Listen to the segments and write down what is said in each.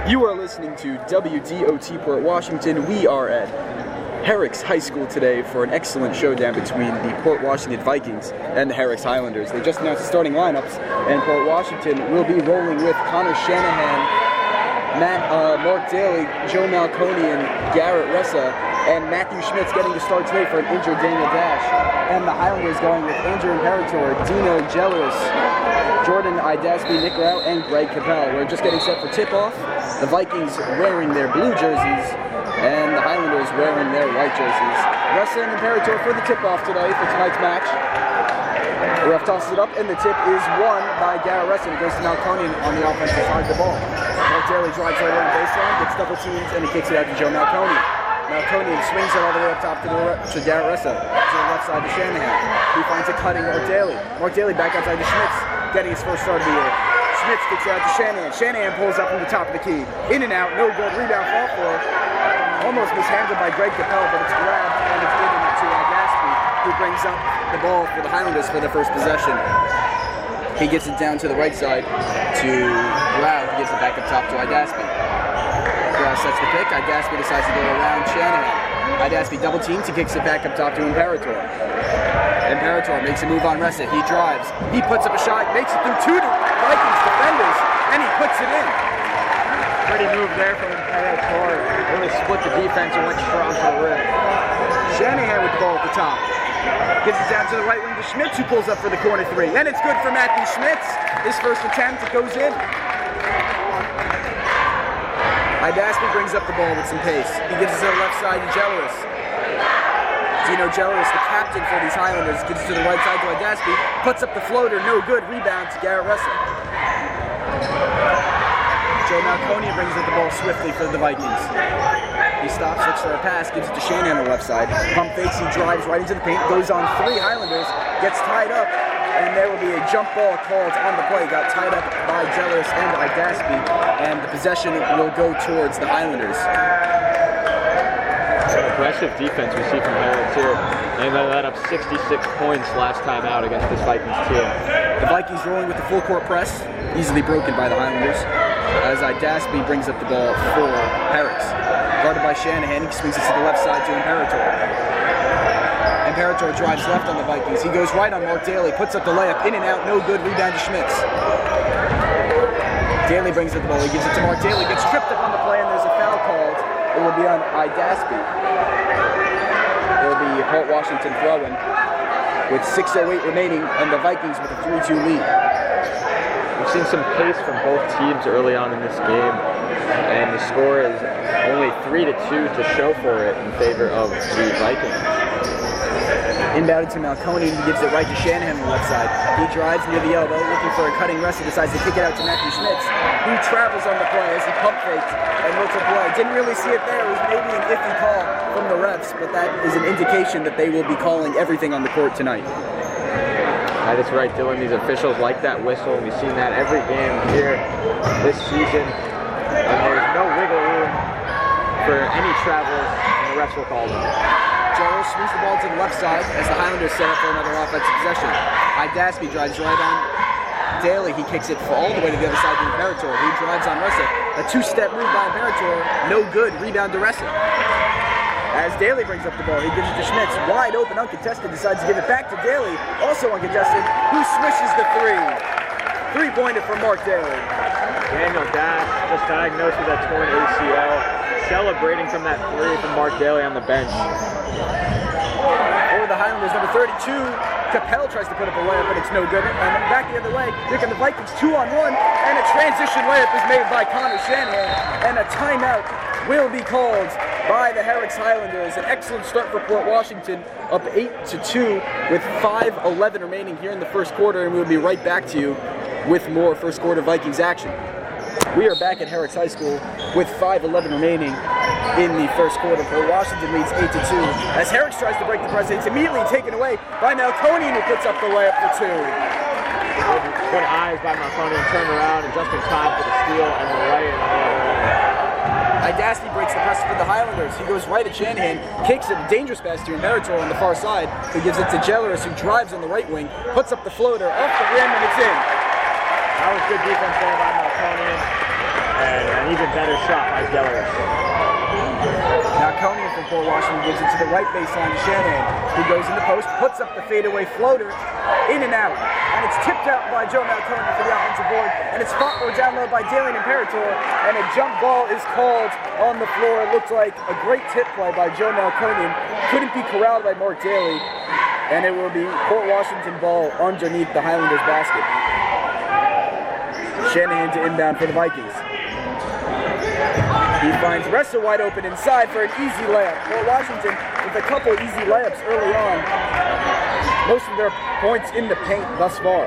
You are listening to WDOT Port Washington. We are at Herricks High School today for an excellent showdown between the Port Washington Vikings and the Herricks Highlanders. They just announced the starting lineups, and Port Washington will be rolling with Connor Shanahan, Mark Daly, Joe Malconi, and Garrett Ressa, and Matthew Schmitz getting to start today for an injured Daniel Dash. And the Highlanders going with Andrew Imperator, Dino Gelleris, Jordan Idasby, Nick Rao, and Greg Capel. We're just getting set for tip-off. The Vikings wearing their blue jerseys, and the Highlanders wearing their white jerseys. Ressa and Imperator for the tip-off today for tonight's match. The ref tosses it up, and the tip is won by Garrett Ressa. It goes to Malconi on the offensive side of the ball. Mark Daly drives right around baseline, gets double teams, and he kicks it out to Joe Malconi. Malconi swings it all the way up top to Garrett Ressa, to the left side to Shanahan. He finds a cutting Mark Daly. Mark Daly back outside to Schmitz, getting his first start of the year. Schmitz kicks it out to Shanahan. Shanahan pulls up from the top of the key. In and out, no good. Rebound fall for. Almost mishandled by Greg Capel, but it's grabbed and it's given to Idasby, who brings up the ball for the Highlanders for their first possession. He gets it down to the right side to Rao. He gives it back up top to Idasby. Rao sets the pick. Idasby decides to go around Shanahan. Idasby double teams. He kicks it back up top to Imperator. Imperator makes a move on Ressa. He drives. He puts up a shot, makes it through two Vikings defenders, and he puts it in. Pretty move there from Imperator. Really split the defense and went strong to the rim. Shanahan with the ball at the top. Gives it down to the right wing to Schmitz, who pulls up for the corner three. And it's good for Matthew Schmitz. His first attempt, it goes in. Idasby brings up the ball with some pace. He gives it to the left side to Gelleris. Dino Gelleris, the captain for these Highlanders, gives it to the right side to Idasby. Puts up the floater, no good. Rebound to Garrett Ressa. Joe Malconi brings up the ball swiftly for the Vikings. He stops, looks for a pass, gives it to Shanahan on the left side. Pump fakes, he drives right into the paint, goes on three Highlanders, gets tied up, and there will be a jump ball called on the play. Got tied up by Gelleris and Idasby, and the possession will go towards the Highlanders. Some aggressive defense we see from Herricks here. They let up 66 points last time out against this Vikings team. The Vikings rolling with the full court press, easily broken by the Highlanders, as Idasby brings up the ball for Herricks. Guarded by Shanahan, he swings it to the left side to Imperator. Imperator drives left on the Vikings. He goes right on Mark Daly, puts up the layup, in and out, no good, rebound to Schmitz. Daly brings up the ball, he gives it to Mark Daly, gets tripped up on the play, and there's a foul called. It will be on Idasby. It will be Port Washington throwing with 6:08 remaining, and the Vikings with a 3-2 lead. We've seen some pace from both teams early on in this game, and the score is only 3-2 to show for it in favor of the Vikings. Inbounded to Malconi, he gives it right to Shanahan on the left side. He drives near the elbow, looking for a cutting Ressa, decides to kick it out to Matthew Schmitz, who travels on the play as he pump fakes and looks at play. Didn't really see it there. It was maybe an iffy call from the refs, but that is an indication that they will be calling everything on the court tonight. That's right, Dylan. These officials like that whistle. We've seen that every game here this season. And there's no wiggle room for any travelers, and the refs will call them. Jarrell swings the ball to the left side as the Highlanders set up for another offensive possession. Idasby drives right on Daly. He kicks it all the way to the other side to Imperator. He drives on Ressa. A two-step move by Imperator. No good. Rebound to Ressa. As Daly brings up the ball, he gives it to Schmitz. Wide open, uncontested. Decides to give it back to Daly. Also uncontested. Who swishes the three. Three-pointer for Mark Daly. Daniel Dash just diagnosed with that torn ACL. Celebrating from that three from Mark Daly on the bench. For the Highlanders, number 32, Capel tries to put up a layup, but it's no good. And back the other way, here come the Vikings 2-on-1, and a transition layup is made by Connor Shanahan, and a timeout will be called by the Herricks Highlanders. An excellent start for Port Washington, up 8-2 with 5:11 remaining here in the first quarter, and we'll be right back to you with more first quarter Vikings action. We are back at Herricks High School with 5:11 remaining in the first quarter. Port Washington leads 8-2. As Herricks tries to break the press, it's immediately taken away by Malconi, who puts up the layup for two. Good eyes by Malconi and turn around and just in time for the steal and the lay-in on the other end. Idasby breaks the press for the Highlanders. He goes right at Shanahan, kicks it, a dangerous pass to Imperator on the far side, who gives it to Gelleris, who drives on the right wing, puts up the floater, off the rim, and it's in. That was good defense there by Malconi. and an even better shot by Gellerus. Malconian from Port Washington gives it to the right baseline to Shanahan, who goes in the post, puts up the fadeaway floater, in and out. And it's tipped out by Joe Malconian for the offensive board, and it's fought or down low by Dalian Imperator, and a jump ball is called on the floor. It looked like a great tip play by Joe Malconian. Couldn't be corralled by Mark Daly, and it will be Port Washington ball underneath the Highlanders basket. Shanahan to inbound for the Vikings. He finds Ressa wide open inside for an easy layup. Port Washington with a couple easy layups early on. Most of their points in the paint thus far.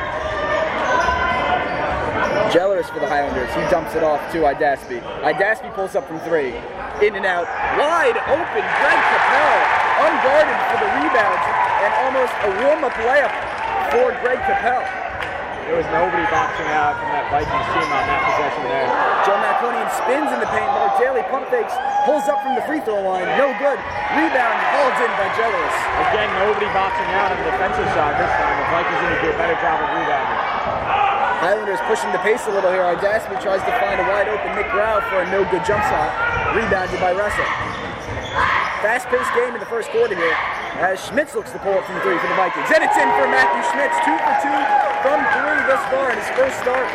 Gellerus for the Highlanders. He dumps it off to Idaspi. Idaspi pulls up from three. In and out. Wide open. Greg Capel unguarded for the rebound. And almost a warm-up layup for Greg Capel. There was nobody boxing out from that Vikings team on that possession there. Joe Malconian spins in the paint. Mark Daly pump fakes, pulls up from the free throw line. No good. Rebound hauled in by Gellerus. Again, nobody boxing out on the defensive side this time. The Vikings need to do a better job of rebounding. Highlanders pushing the pace a little here. Idaspi tries to find a wide open Nick Grau for a no good jump shot. Rebounded by Ressa. Fast-paced game in the first quarter here, as Schmitz looks to pull up from three for the Vikings. And it's in for Matthew Schmitz, 2 for 2 from three thus far in his first start.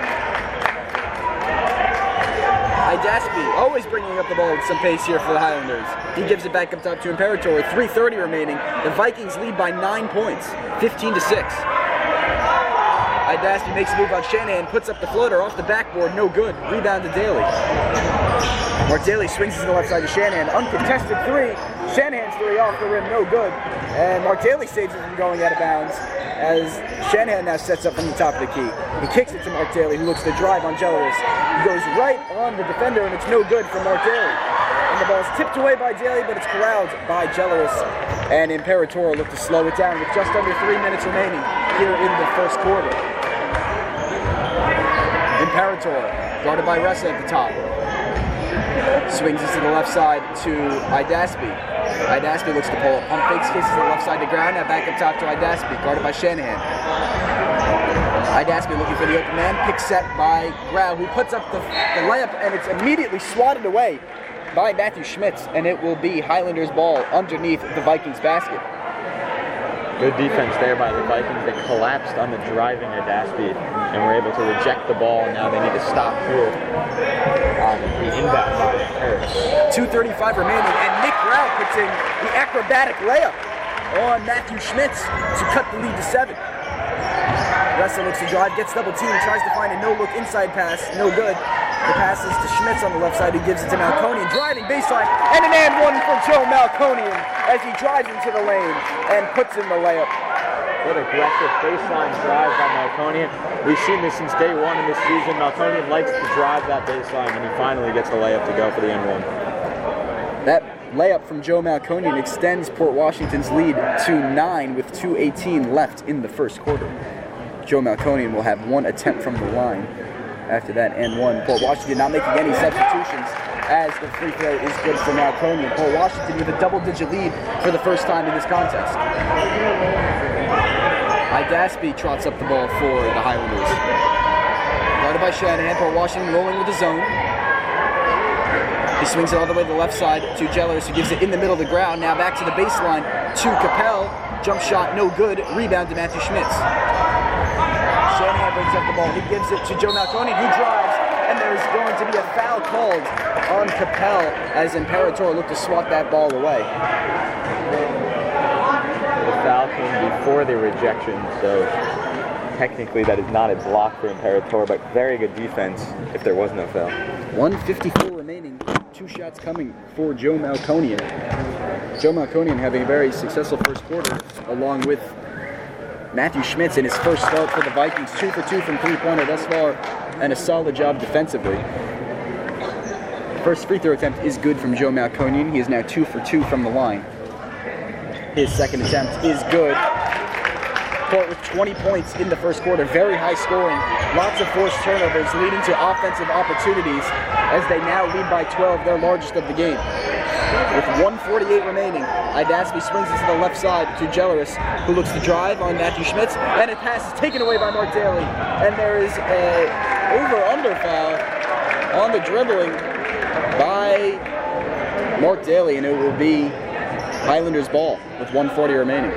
Idaspi always bringing up the ball with some pace here for the Highlanders. He gives it back up top to Imperator, 3:30 remaining. The Vikings lead by 9 points, 15-6. Idaspi makes a move on Shanahan, puts up the floater off the backboard, no good. Rebound to Daly. Mark Daly swings it to the left side to Shanahan. Uncontested three. Shanahan's three off the rim, no good. And Mark Daly saves it from going out of bounds as Shanahan now sets up from the top of the key. He kicks it to Mark Daly, who looks to drive on Gellerus. He goes right on the defender, and it's no good for Mark Daly. And the ball's tipped away by Daly, but it's corralled by Gellerus. And Imperator look to slow it down with just under 3 minutes remaining here in the first quarter. Imperator, guarded by Ressa at the top. Swings it to the left side to Idaspi. Idaspi looks to pull up. Pump fakes, kisses to the left side to ground. Now back up top to Idaspi, guarded by Shanahan. Idaspi looking for the open man. Pick set by Grau, who puts up the layup, and it's immediately swatted away by Matthew Schmitz, and it will be Highlanders ball underneath the Vikings basket. Good defense there by the Vikings. They collapsed on the driving Idaspi and were able to reject the ball, and now they need to stop here on the inbound by Harris. 2:35 remaining, and Nick Grau puts in the acrobatic layup on Matthew Schmitz to cut the lead to 7. Ressa looks to drive, gets double teamed, tries to find a no-look inside pass, no good. The pass is to Schmitz on the left side, who gives it to Malconian, driving baseline, and an and one for Joe Malconian as he drives into the lane and puts in the layup. What aggressive baseline drive by Malconian. We've seen this since day one in this season. Malconian likes to drive that baseline, and he finally gets the layup to go for the N1. That layup from Joe Malconian extends Port Washington's lead to 9 with 2:18 left in the first quarter. Joe Malconian will have one attempt from the line. After that N1, Port Washington not making any substitutions as the free throw is good for Malconian. Port Washington with a double-digit lead for the first time in this contest. Idaspi trots up the ball for the Highlanders. Guarded by Shanahan, Port Washington rolling with the zone. He swings it all the way to the left side to Gellerus, who gives it in the middle of the ground. Now back to the baseline to Capel. Jump shot, no good. Rebound to Matthew Schmitz. Shanahan brings up the ball. He gives it to Joe Malconian, who drives, and there's going to be a foul called on Capel as Imperator looked to swat that ball away. The foul came before the rejection, so technically that is not a block for Imperator, but very good defense if there was no foul. 1:54 remaining, 2 shots coming for Joe Malconian. Joe Malconian having a very successful first quarter, along with Matthew Schmitz in his first start for the Vikings, 2 for 2 from three-pointer thus far, and a solid job defensively. First free throw attempt is good from Joe Malconian. He is now 2 for 2 from the line. His second attempt is good. Port with 20 points in the first quarter, very high scoring, lots of forced turnovers leading to offensive opportunities as they now lead by 12, their largest of the game. With 1:48 remaining, Idaspi swings it to the left side to Gellerus, who looks to drive on Matthew Schmitz, and a pass is taken away by Mark Daly. And there is a over-under foul on the dribbling by Mark Daly, and it will be Highlanders ball with 1:40 remaining.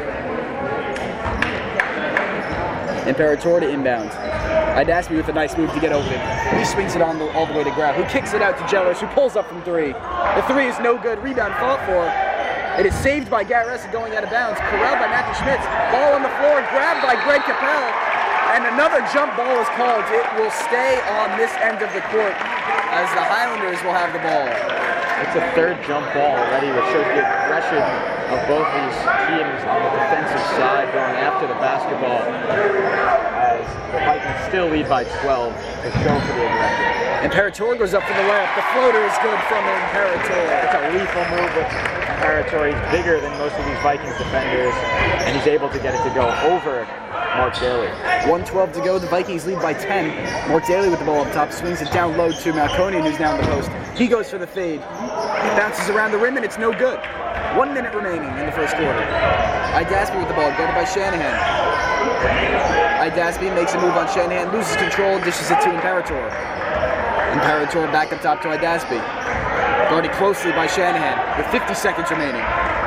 Imperator to inbound. Idaspie with a nice move to get open. He swings it all the way to Grau, who kicks it out to Jellers, who pulls up from three. The three is no good. Rebound fought for. It is saved by Garrett going out of bounds. Corralled by Matthew Schmitz. Ball on the floor, grabbed by Greg Capel. And another jump ball is called. It will stay on this end of the court as the Highlanders will have the ball. It's a third jump ball already, which shows the aggression of both these teams on the defensive side going after the basketball. As the Vikings still lead by 12. It's going for the aggression. Imperator goes up for the layup. The floater is good from Imperator. It's a lethal move with Imperator. He's bigger than most of these Vikings defenders, and he's able to get it to go over Mark Daly. 1:12 to go. The Vikings lead by 10. Mark Daly with the ball up top, swings it down low to Malconian, who's now in the post. He goes for the fade. Bounces around the rim, and it's no good. 1 minute remaining in the first quarter. Idaspie with the ball, guarded by Shanahan. Idaspie makes a move on Shanahan, loses control, dishes it to Imperator. Imperator back up top to Idaspie. Guarded closely by Shanahan with 50 seconds remaining.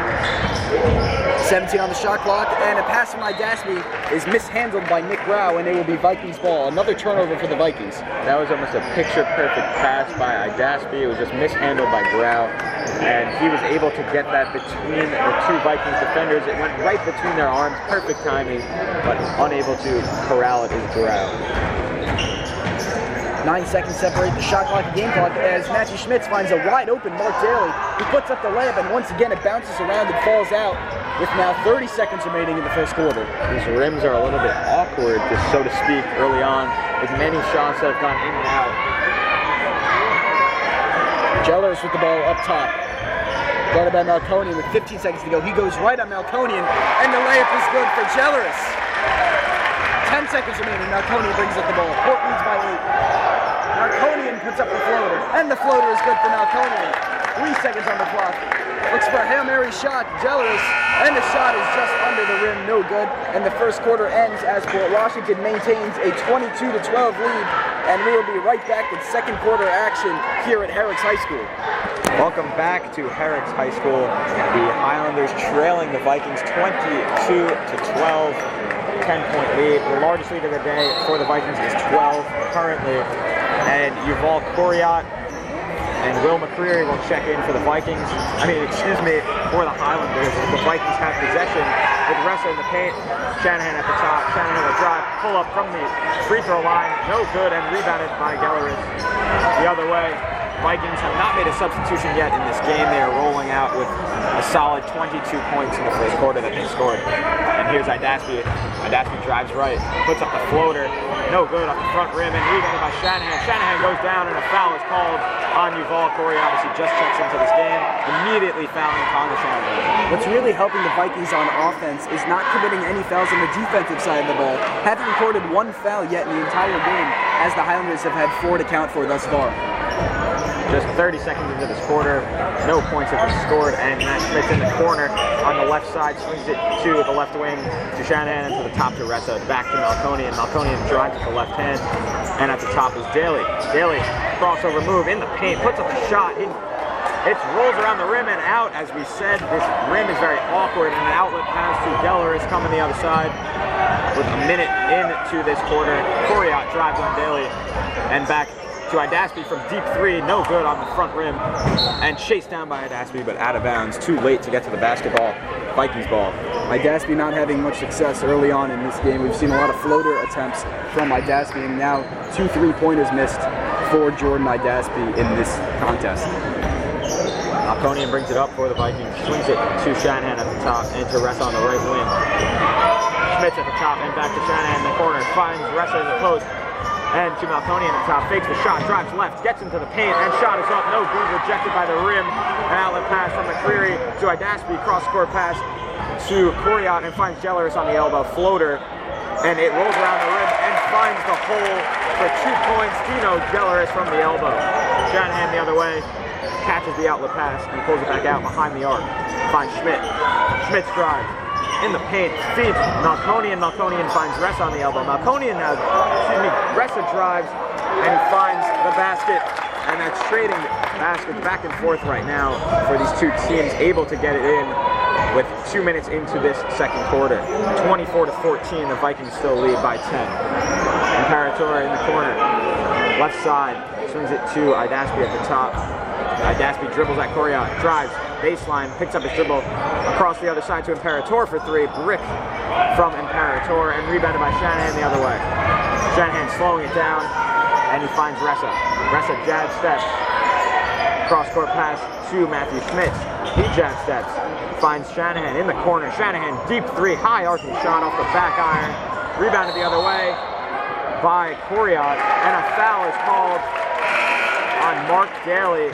17 on the shot clock, and a pass from Idaspie is mishandled by Nick Grau, and it will be Vikings ball. Another turnover for the Vikings. That was almost a picture-perfect pass by Idaspie. It was just mishandled by Grau, and he was able to get that between the two Vikings defenders. It went right between their arms, perfect timing, but unable to corral it is Grau. 9 seconds separate the shot clock and game clock as Matthew Schmitz finds a wide open Mark Daly. He puts up the layup, and once again it bounces around and falls out with now 30 seconds remaining in the first quarter. These rims are a little bit awkward, so to speak, early on, with many shots that have gone in and out. Jellers with the ball up top. Guarded by Malconian with 15 seconds to go. He goes right on Malconian, and the layup is good for Jellers. 10 seconds remaining. Malconian brings up the ball. Court leads by 8. Malconian puts up the floater, and the floater is good for Malconian. 3 seconds on the clock. Looks for a Hail Mary shot. Jellers, and the shot is just under the rim. No good. And the first quarter ends as Port Washington maintains a 22-12 lead. And we will be right back with second quarter action here at Herricks High School. Welcome back to Herricks High School. The Highlanders trailing the Vikings 22-12. 10-point lead. The largest lead of the day for the Vikings is 12 currently. And Yuval Koriat and Will McCreary will check in for the Vikings. For the Highlanders. The Vikings have possession with Ressa in the paint. Shanahan at the top. Shanahan will drive, pull up from the free throw line. No good, and rebounded by Gelleris. The other way. Vikings have not made a substitution yet in this game. They are rolling out with a solid 22 points in the first quarter that they scored. And here's Idaspie. Idaspie drives right, puts up the floater. No good off the front rim, and rebounded by Shanahan. Shanahan goes down, and a foul is called on Yuval Koriat as he just checks into this game, immediately fouling Connor Shanahan. What's really helping the Vikings on offense is not committing any fouls on the defensive side of the ball. Haven't recorded one foul yet in the entire game, as the Highlanders have had 4 to count for thus far. Just 30 seconds into this quarter, no points have been scored, and Matt Schmitz in the corner on the left side swings it to the left wing to Shanahan and to the top to Ressa, back to Malconian. Malconian drives with the left hand, and at the top is Daly. Daly, crossover move in the paint, puts up a shot. It rolls around the rim and out. As we said, this rim is very awkward, and an outlet pass to Geller is coming the other side. With a minute into this quarter, Koriat drives on Daly, and back to Idaspie from deep 3, no good on the front rim, and chased down by Idaspie, but out of bounds, too late to get to the basketball. Vikings ball. Idaspie not having much success early on in this game. We've seen a lot of floater attempts from Idaspie, and now 2 3-pointers missed for Jordan Idaspie in this contest. Malconian brings it up for the Vikings, swings it to Shanahan at the top, and to Ressa on the right wing. Schmitz at the top, and back to Shanahan in the corner, finds Ressa in the post, and to Malconian at the top, fakes the shot, drives left, gets into the paint, and shot is up, no good, rejected by the rim. An outlet pass from McCreary to Idaspie, cross-court pass to Koriat, and finds Jellers on the elbow, floater, and it rolls around the rim and finds the hole for 2 points. Dino Jellers from the elbow. Shanahan the other way, catches the outlet pass, and pulls it back out behind the arc. Finds Schmidt. Schmidt's drive. In the paint, feeds Malconian. Malconian finds Ressa on the elbow. Ressa drives, and he finds the basket, and that's trading baskets back and forth right now for these two teams, able to get it in with 2 minutes into this second quarter. 24-14, the Vikings still lead by 10. Imperator in the corner, left side, swings it to Idaspi at the top. Idaspi dribbles at Coriat, drives, baseline, picks up his dribble across the other side to Imperator for three. Brick from Imperator and rebounded by Shanahan the other way. Shanahan slowing it down, and he finds Ressa. Ressa jab steps. Cross-court pass to Matthew Schmitz. He jab steps. Finds Shanahan in the corner. Shanahan, deep three, high arcing shot off the back iron. Rebounded the other way by Coriat, and a foul is called on Mark Daly.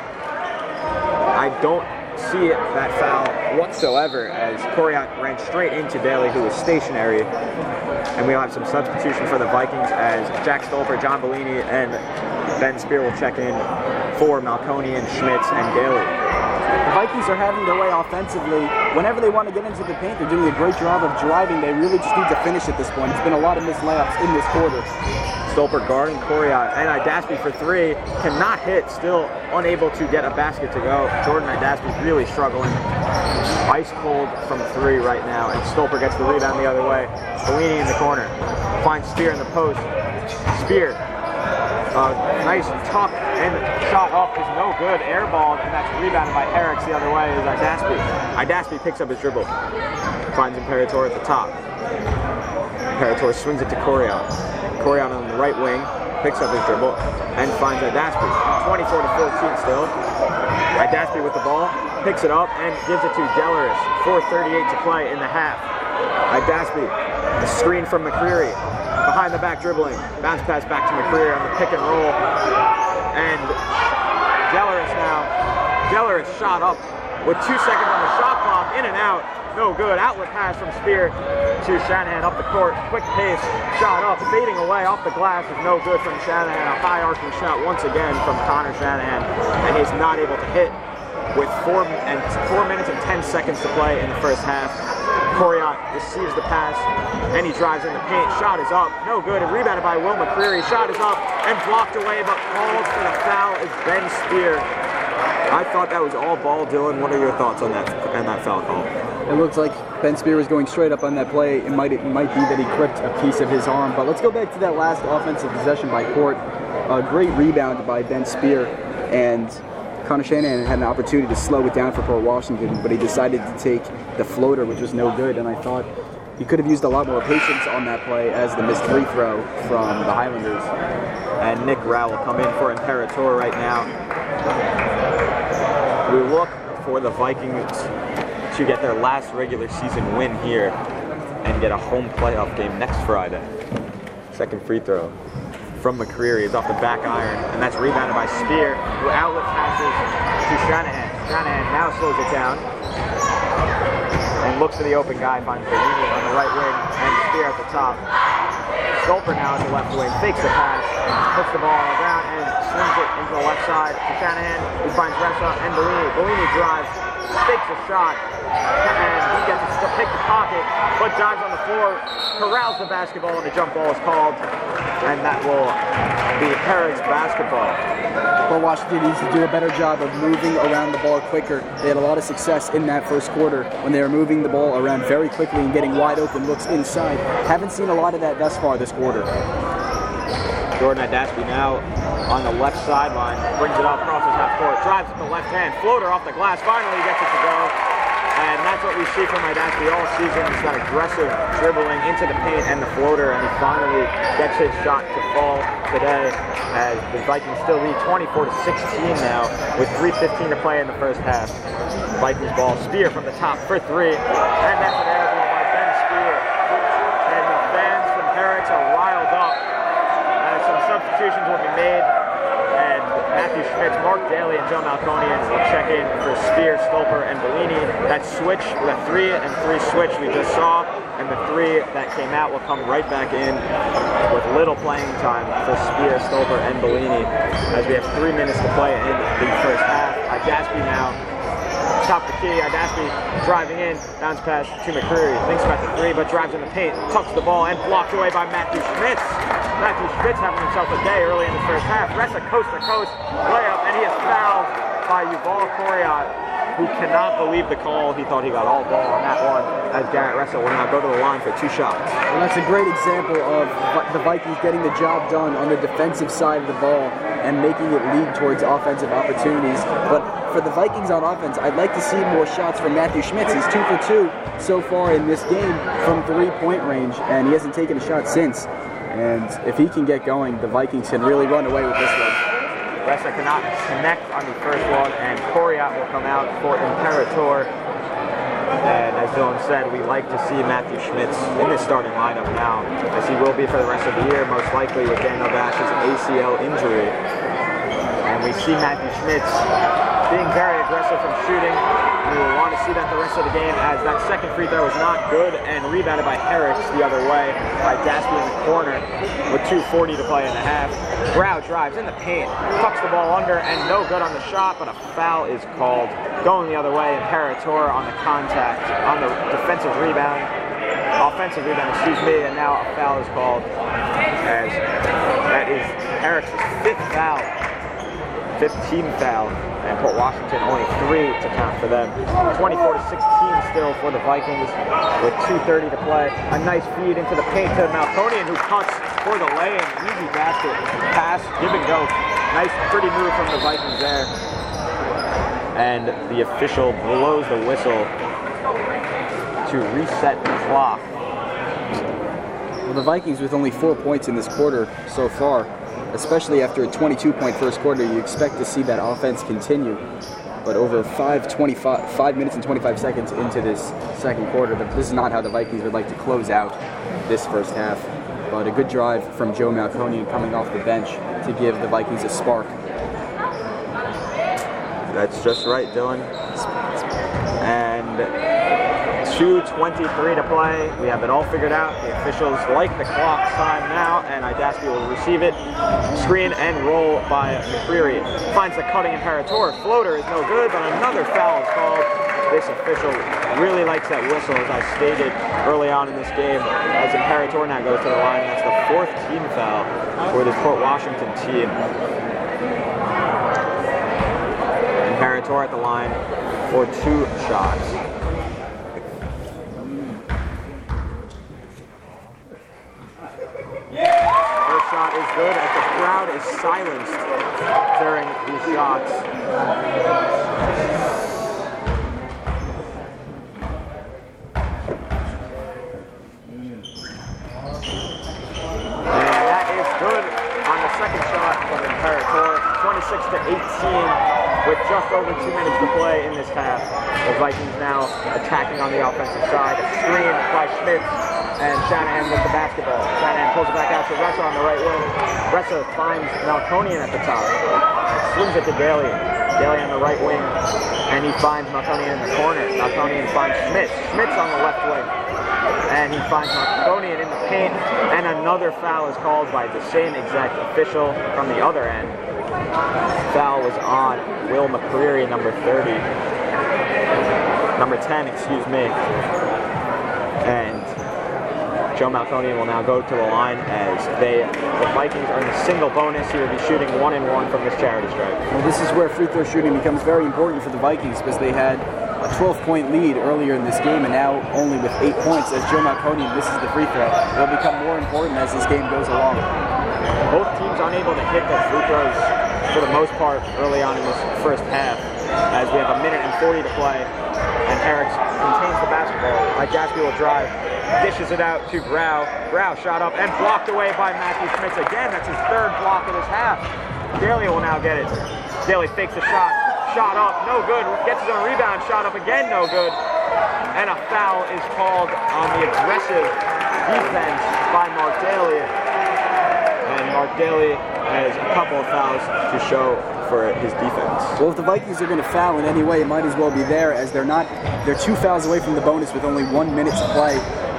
I don't see that foul whatsoever, as Coriat ran straight into Daly, who was stationary. And we'll have some substitution for the Vikings as Jack Stolper, John Bellini, and Ben Spear will check in for Malconian, Schmitz, and Daly. The Vikings are having their way offensively. Whenever they want to get into the paint, they're doing a great job of driving. They really just need to finish at this point. It's been a lot of missed layups in this quarter. Stolper guarding Coriat, and Idaspi for three, cannot hit, still unable to get a basket to go. Jordan Idaspi really struggling. Ice cold from three right now, and Stolper gets the rebound the other way. Bellini in the corner, finds Spear in the post. Spear, nice tuck, and shot up is no good, airballed, and that's rebounded by Herrick the other way is Idaspi. Idaspi picks up his dribble, finds Imperator at the top. Imperator swings it to Coriat. Coriat on the right wing, picks up his dribble, and finds Idaspi. 24-14 still. Idaspi with the ball, picks it up, and gives it to Delaris. 4:38 to play in the half. Idaspi, the screen from McCreary. Behind the back dribbling. Bounce pass back to McCreary on the pick and roll. And Delaris now. Delaris shot up with 2 seconds on the shot clock. In and out. No good. Outlet pass from Spear to Shanahan up the court. Quick pace. Shot up. Fading away off the glass is no good from Shanahan. A high arcing shot once again from Connor Shanahan. And he's not able to hit with 4 minutes and 10 seconds to play in the first half. Coriat receives the pass, and he drives in the paint. Shot is up, no good. And rebounded by Will McCreary. Shot is up and blocked away, but called for the foul is Ben Spear. I thought that was all ball, Dylan. What are your thoughts on that foul call? It looks like Ben Spear was going straight up on that play. It might be that he clipped a piece of his arm, but let's go back to that last offensive possession by Court. A great rebound by Ben Spear, and Connor Shanahan had an opportunity to slow it down for Port Washington, but he decided to take the floater, which was no good, and I thought he could have used a lot more patience on that play as the missed free throw from the Highlanders. And Nick Rao will come in for Imperator right now. We look for the Vikings to get their last regular season win here and get a home playoff game next Friday. Second free throw from McCreary is off the back iron, and that's rebounded by Spear, who outlet passes to Shanahan. Shanahan now slows it down and looks for the open guy, finds Bellini on the right wing, and Spear at the top. Stolper now at the left wing, fakes the pass, puts the ball on the ground, and swings it into the left side to Shanahan, who finds Ressa and Bellini. Bellini drives, fakes a shot, and he gets to pick the pocket, but dives on the floor, corrals the basketball, and the jump ball is called, and that will be Herrick's basketball. Port Washington needs to do a better job of moving around the ball quicker. They had a lot of success in that first quarter when they were moving the ball around very quickly and getting wide open looks inside. Haven't seen a lot of that thus far this quarter. Jordan Idaspi now on the left sideline, brings it up, crosses half court, drives with the left hand, floater off the glass, finally gets it to go. And that's what we see from Idaspi all season. He's got aggressive dribbling into the paint and the floater, and he finally gets his shot to fall today as the Vikings still lead 24-16 now with 3:15 to play in the first half. Vikings ball, Spear from the top for three, and that's an air ball by Ben Spear. And the fans from Herrick are riled up as some substitutions will be made. And Matthew Schmitz, Mark Daly, and Joe Malconian will check in for Spear, Stolper, and Bellini. That switch, the 3-and-3 switch we just saw, and the three that came out will come right back in with little playing time for Spear, Stolper, and Bellini as we have 3 minutes to play in the first half. Idaspi now top of the key. Idaspi driving in, bounce pass to McCreary. Thinks about the three, but drives in the paint, tucks the ball, and blocked away by Matthew Schmitz. Matthew Schmitz having himself a day early in the first half. Ressa coast to coast layup, and he is fouled by Yuval Koriat, who cannot believe the call. He thought he got all ball on that one, as Garrett Ressa will now go to the line for 2 shots. Well, that's a great example of the Vikings getting the job done on the defensive side of the ball and making it lead towards offensive opportunities. But for the Vikings on offense, I'd like to see more shots from Matthew Schmitz. He's 2 for 2 so far in this game from 3-point range, and he hasn't taken a shot since. And if he can get going, the Vikings can really run away with this one. Ressa cannot connect on the first one, and Koriat will come out for Imperator. And as Dylan said, we like to see Matthew Schmitz in the starting lineup now, as he will be for the rest of the year, most likely with Daniel Bash's ACL injury. And we see Matthew Schmitz being very aggressive from shooting. We will want to see that the rest of the game, as that second free throw was not good and rebounded by Herricks the other way by Daspi in the corner with 2:40 to play in the half. Grau drives in the paint, tucks the ball under, and no good on the shot, but a foul is called. Going the other way, Imperator on the contact, on the offensive rebound, and now a foul is called, as that is Herricks' 5th foul, 15th foul. And Port Washington only 3 to count for them. 24-16 still for the Vikings with 2:30 to play. A nice feed into the paint to Malconian, who cuts for the lay-in. Easy basket. Pass, give and go. Nice, pretty move from the Vikings there. And the official blows the whistle to reset the clock. Well, the Vikings with only 4 points in this quarter so far, especially after a 22-point first quarter, you expect to see that offense continue. But over 5 minutes and 25 seconds into this second quarter, this is not how the Vikings would like to close out this first half. But a good drive from Joe Malconian coming off the bench to give the Vikings a spark. That's just right, Dylan. And 2:23 to play. We have it all figured out. The officials like the clock time now, and Idaspi will receive it. Screen and roll by McCreary. Finds the cutting Imperator. Floater is no good, but another foul is called. This official really likes that whistle, as I stated early on in this game, as Imperator now goes to the line. That's the 4th team foul for the Port Washington team. Imperator at the line for 2 shots. First shot is good, as the crowd is silenced during these shots. And that is good on the second shot from Imperator. 26-18 with just over 2 minutes to play in this half. The Vikings now attacking on the offensive side. A screen by Schmitz. And Shanahan with the basketball. Shanahan pulls it back out to Ressa on the right wing. Ressa finds Malconian at the top. Swings it to Daly. Daly on the right wing. And he finds Malconian in the corner. Malconian finds Schmitz. Schmitz on the left wing. And he finds Malconian in the paint. And another foul is called by the same exact official from the other end. Foul was on Will McCreary, number 10, excuse me. And Joe Malconian will now go to the line, as the Vikings are in a single bonus. He will be shooting 1-and-1 from this charity stripe. Well, this is where free throw shooting becomes very important for the Vikings, because they had a 12-point lead earlier in this game, and now only with 8 points, as Joe Malconian misses the free throw. It will become more important as this game goes along. Both teams unable to hit their free throws for the most part early on in this first half, as we have 1:40 to play, and Herricks contains the basketball. Idaspi will drive, dishes it out to Grau. Grau shot up and blocked away by Matthew Schmitz again. That's his 3rd block of this half. Daly will now get it. Daly fakes the shot. Shot up, no good. Gets his own rebound. Shot up again, no good. And a foul is called on the aggressive defense by Mark Daly. And Mark Daly has a couple of fouls to show for his defense. Well, if the Vikings are going to foul in any way, it might as well be there, as they're 2 fouls away from the bonus with only 1 minute to play.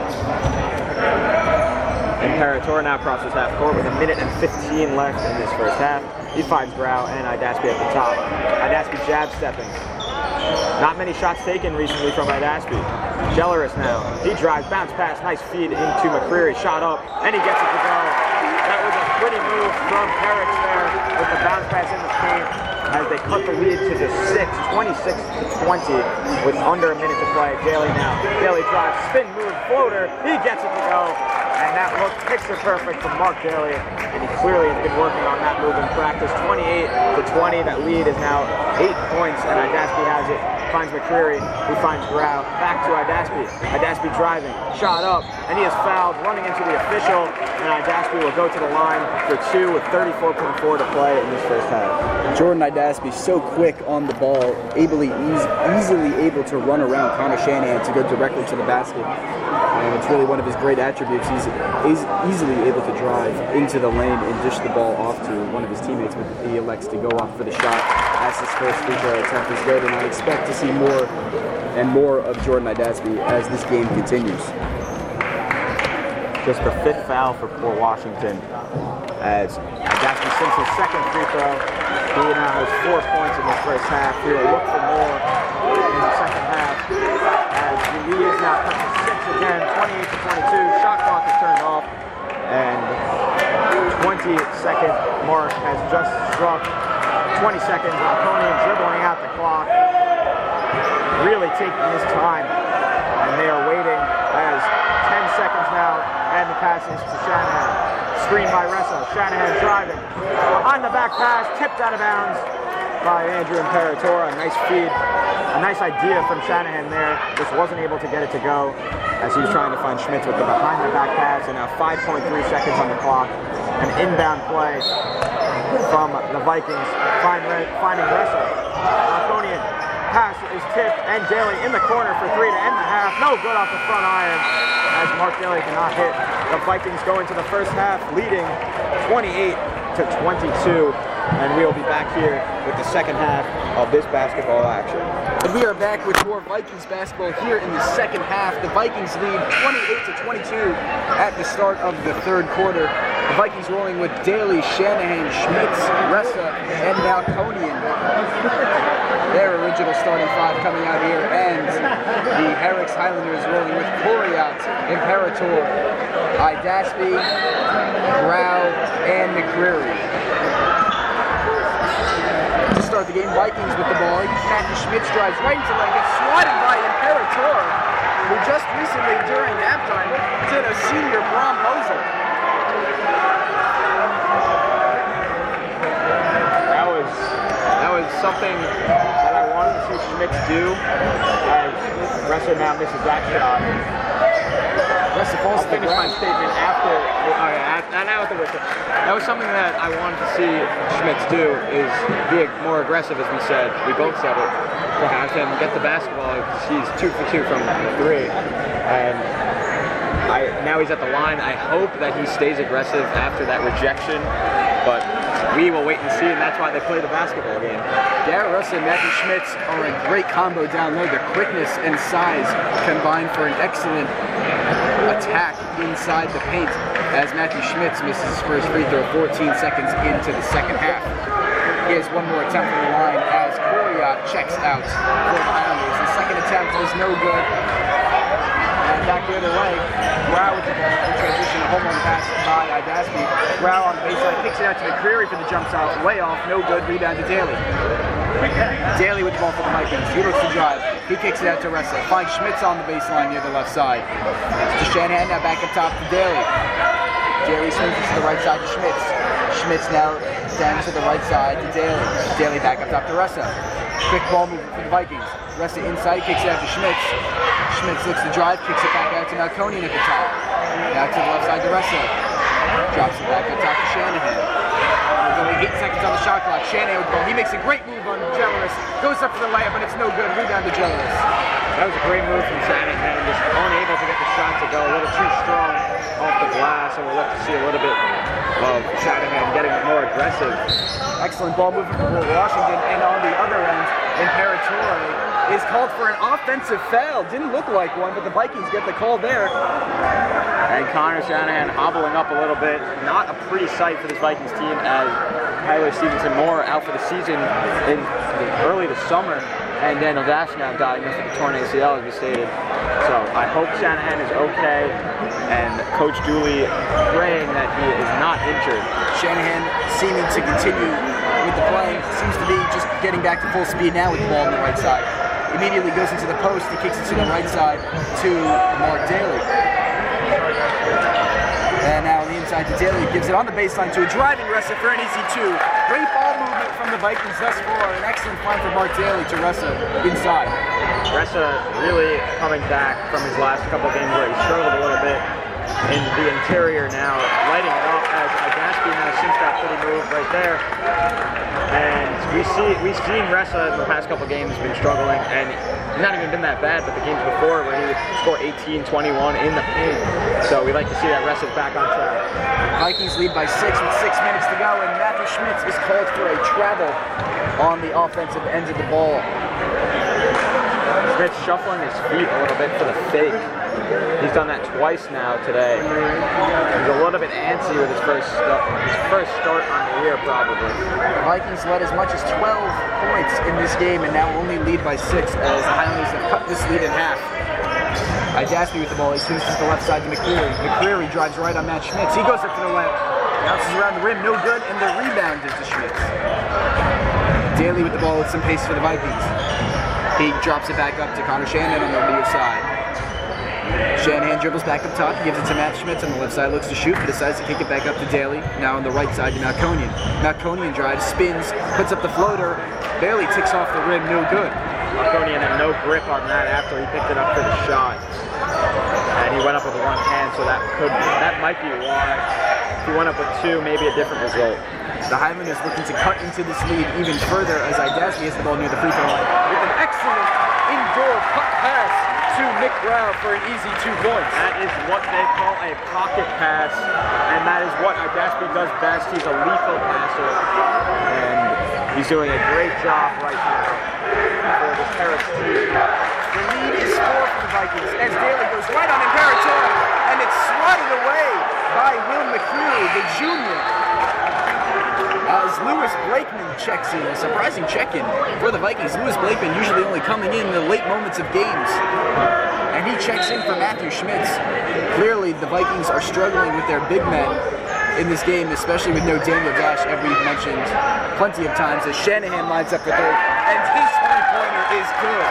Imperator now crosses half court with 1:15 left in this first half. He finds Grau and Idaspi at the top. Idaspi jab stepping. Not many shots taken recently from Idaspi. Jelleris now. He drives, bounce pass, nice feed into McCreary. Shot up, and he gets it to go. That was a pretty move from Herrick's there with the bounce pass in the paint as they cut the lead to the 26-20 with under a minute to play. Daly now. Daly drives, spin move, floater. He gets it to go. And that looked picture perfect from Mark Daly, and he clearly has been working on that move in practice. 28-20, that lead is now 8 points, and Idaspi has it. Finds McCreary, who finds Grau. Back to Idaspi. Idaspi driving, shot up, and he is fouled, running into the official, and Idaspi will go to the line for 2 with 34.4 to play in this first half. Jordan Idaspi so quick on the ball, easily able to run around Connor Shanahan to go directly to the basket. And it's really one of his great attributes. He's easily able to drive into the lane and dish the ball off to one of his teammates, but he elects to go off for the shot as his first free throw attempt is good, and I expect to see more and more of Jordan Idaspi as this game continues. Just the 5th foul for Port Washington as Idaspi sinks his second free throw. He now has 4 points in this first half. We will look for more in the second half as the lead is now cut to 6 again, 28-22. Shot clock is turned off, and 20-second mark has just struck. 20 seconds, Laconian dribbling out the clock, really taking his time, and they are waiting as 10 seconds now, and the pass is to Shanahan. Screen by Ressa, Shanahan driving, behind the back pass, tipped out of bounds by Andrew Imperatora. A nice feed, a nice idea from Shanahan there, just wasn't able to get it to go as he's trying to find Schmitz with the behind the back pass, and now 5.3 seconds on the clock. An inbound play from the Vikings, finding Ressa. Laconian pass is tipped, and Daly in the corner for 3 to end the half. No good off the front iron as Mark Daly cannot hit. The Vikings go into the first half leading 28-22, and we'll be back here with the second half of this basketball action. And we are back with more Vikings basketball here in the second half. The Vikings lead 28-22 at the start of the third quarter. The Vikings rolling with Daly, Shanahan, Schmitz, Ressa, and Malconian. Their original starting 5 coming out here, and the Herrick's Highlanders rolling with Coriat, Imperator, Idaspi, Grau, and McCreary. To start the game, Vikings with the ball. Matthew Schmitz drives right into lane, gets swatted by Imperator, who just recently during halftime did a senior promposal. That was something that I wanted to see Schmitz do as Ressa now misses that shot. I'll finish my statement after. That was something that I wanted to see Schmitz do, is be more aggressive, as we said. We both said it, to have him get the basketball because he's 2 for 2 from 3, and now he's at the line. I hope that he stays aggressive after that rejection, but we will wait and see, and that's why they play the basketball game. Garrett Ressa and Matthew Schmitz are a great combo down low. Their quickness and size combine for an excellent attack inside the paint as Matthew Schmitz misses his first free throw 14 seconds into the second half. He has one more attempt from the line as Coriat checks out for the Highlanders. The second attempt was no good. And back the other way, Grau with the ball in transition, a home run pass by Idaspi. Grau on the baseline, kicks it out to McCreary for the jump shot, way off, no good, rebound to Daly. Daly with the ball for the Vikings, he looks to drive, he kicks it out to Ressa, finds Schmitz on the baseline near the left side. To Shanahan, now back up top to Daly. Daly swings to the right side to Schmitz. Schmitz now down to the right side to Daly. Daly back up top to Ressa. Quick ball movement for the Vikings. Ressa inside, kicks it out to Schmitz. Schmitz looks to drive, kicks it back out to Malconian at the top. Now to the left side to Ressa. Drops it back up top to Shanahan. There's only 8 seconds on the shot clock. Shanahan with the ball. He makes a great move on Jelleris. Goes up for the layup, but it's no good. Rebound to Jelleris. That was a great move from Shanahan. Just unable to get the shot to go. A little too strong off the glass, and we'll look to see a little bit of Shanahan getting more aggressive. Excellent ball movement for Washington, and on the other end, Imperator is called for an offensive foul. Didn't look like one, but the Vikings get the call there. And Connor Shanahan hobbling up a little bit. Not a pretty sight for this Vikings team as Tyler Stevenson Moore out for the season in early this summer. and Daniel Daschner diagnosed with a torn ACL, as we stated. So I hope Shanahan is okay, and Coach Dooley praying that he is not injured. Shanahan seeming to continue with the play, seems to be just getting back to full speed now with the ball on the right side. Immediately goes into the post, he kicks it to the right side to Mark Daly. And now on the inside to Daly, gives it on the baseline to a driving Ressa for an easy 2. Great ball movement from the Vikings thus far. An excellent find for Mark Daly to Ressa inside. Ressa really coming back from his last couple games where he struggled a little bit in the interior now, lighting it up as Gaspy has cinched that pretty move right there. And we've seen Ressa in the past couple games been struggling, and he's not even been that bad, but the games before where he would score 18, 21 in the paint. So we like to see that Ressa's back on track. Vikings lead by 6 with 6 minutes to go, and Matthew Schmitz is called for a travel on the offensive end of the ball. Schmitz shuffling his feet a little bit for the fake. He's done that twice now today. He's a little bit antsy with his first start on the year, probably. The Vikings led as much as 12 points in this game and now only lead by 6 as the Highlanders have cut this lead in half. Gaspy with the ball, he swings to the left side to McCreary. McCreary drives right on Matt Schmitz. He goes up to the left, bounces around the rim, no good, and the rebound is to Schmitz. Daly with the ball with some pace for the Vikings. He drops it back up to Connor Shanahan on the near side. Shanahan dribbles back up top, gives it to Matt Schmitz on the left side, looks to shoot, but decides to kick it back up to Daly. Now on the right side to Malconian. Malconian drives, spins, puts up the floater, barely ticks off the rim, no good. Malconian had no grip on that after he picked it up for the shot. And he went up with one hand, so that might be why. If he went up with two, maybe a different result. The Highlanders looking to cut into this lead even further as Gaspy has the ball near the free throw line with an excellent in-goal cut pass to Nick Grau for an easy 2 points. That is what they call a pocket pass, and that is what Gaspy does best. He's a lethal passer, and he's doing a great job right now for this Herrick's team. The lead is 4 for the Vikings as Daly goes right on Imperator, and it's swatted away by Will McCreary, the junior. As Lewis Blakeman checks in, a surprising check-in for the Vikings. Lewis Blakeman usually only coming in the late moments of games. And he checks in for Matthew Schmitz. Clearly, the Vikings are struggling with their big men in this game, especially with no Daniel Dash, as we've mentioned plenty of times, as Shanahan lines up the third, and his three-pointer is good.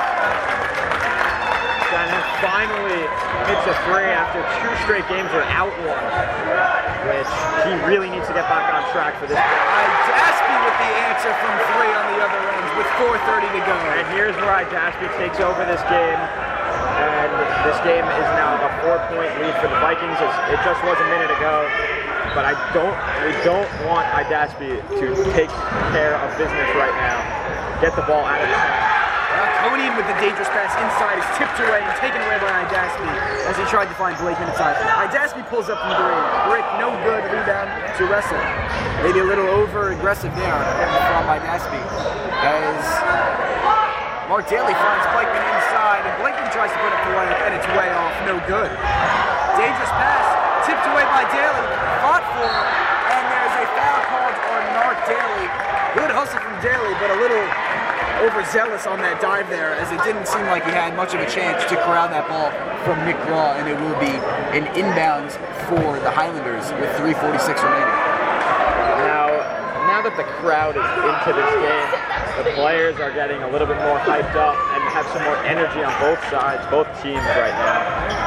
Shanahan finally hits a 3 after 2 straight games without one, which he really needs to get back on track for this game. Gaspy with the answer from 3 on the other end with 4:30 to go. And here's where Gaspy takes over this game. And this game is now a 4-point lead for the Vikings. It just was a minute ago. But we don't want Gaspy to take care of business right now. Get the ball out of his hand. Conian with the dangerous pass inside is tipped away and taken away by Gaspy as he tried to find Blakeman inside. Gaspy pulls up from 3. Brick, no good. Rebound to Ressa. Maybe a little over-aggressive there from Gaspy. As Mark Daly finds Blakeman inside, and Blakeman tries to put up the layup, and it's way off. No good. Dangerous pass, tipped away by Daly, fought for, and there's a foul called on Mark Daly. Good hustle from Daly, but a little overzealous on that dive there, as it didn't seem like he had much of a chance to corral that ball from Nick Graw, and it will be an inbounds for the Highlanders with 3:46 remaining. Now that the crowd is into this game, the players are getting a little bit more hyped up and have some more energy on both sides, both teams right now.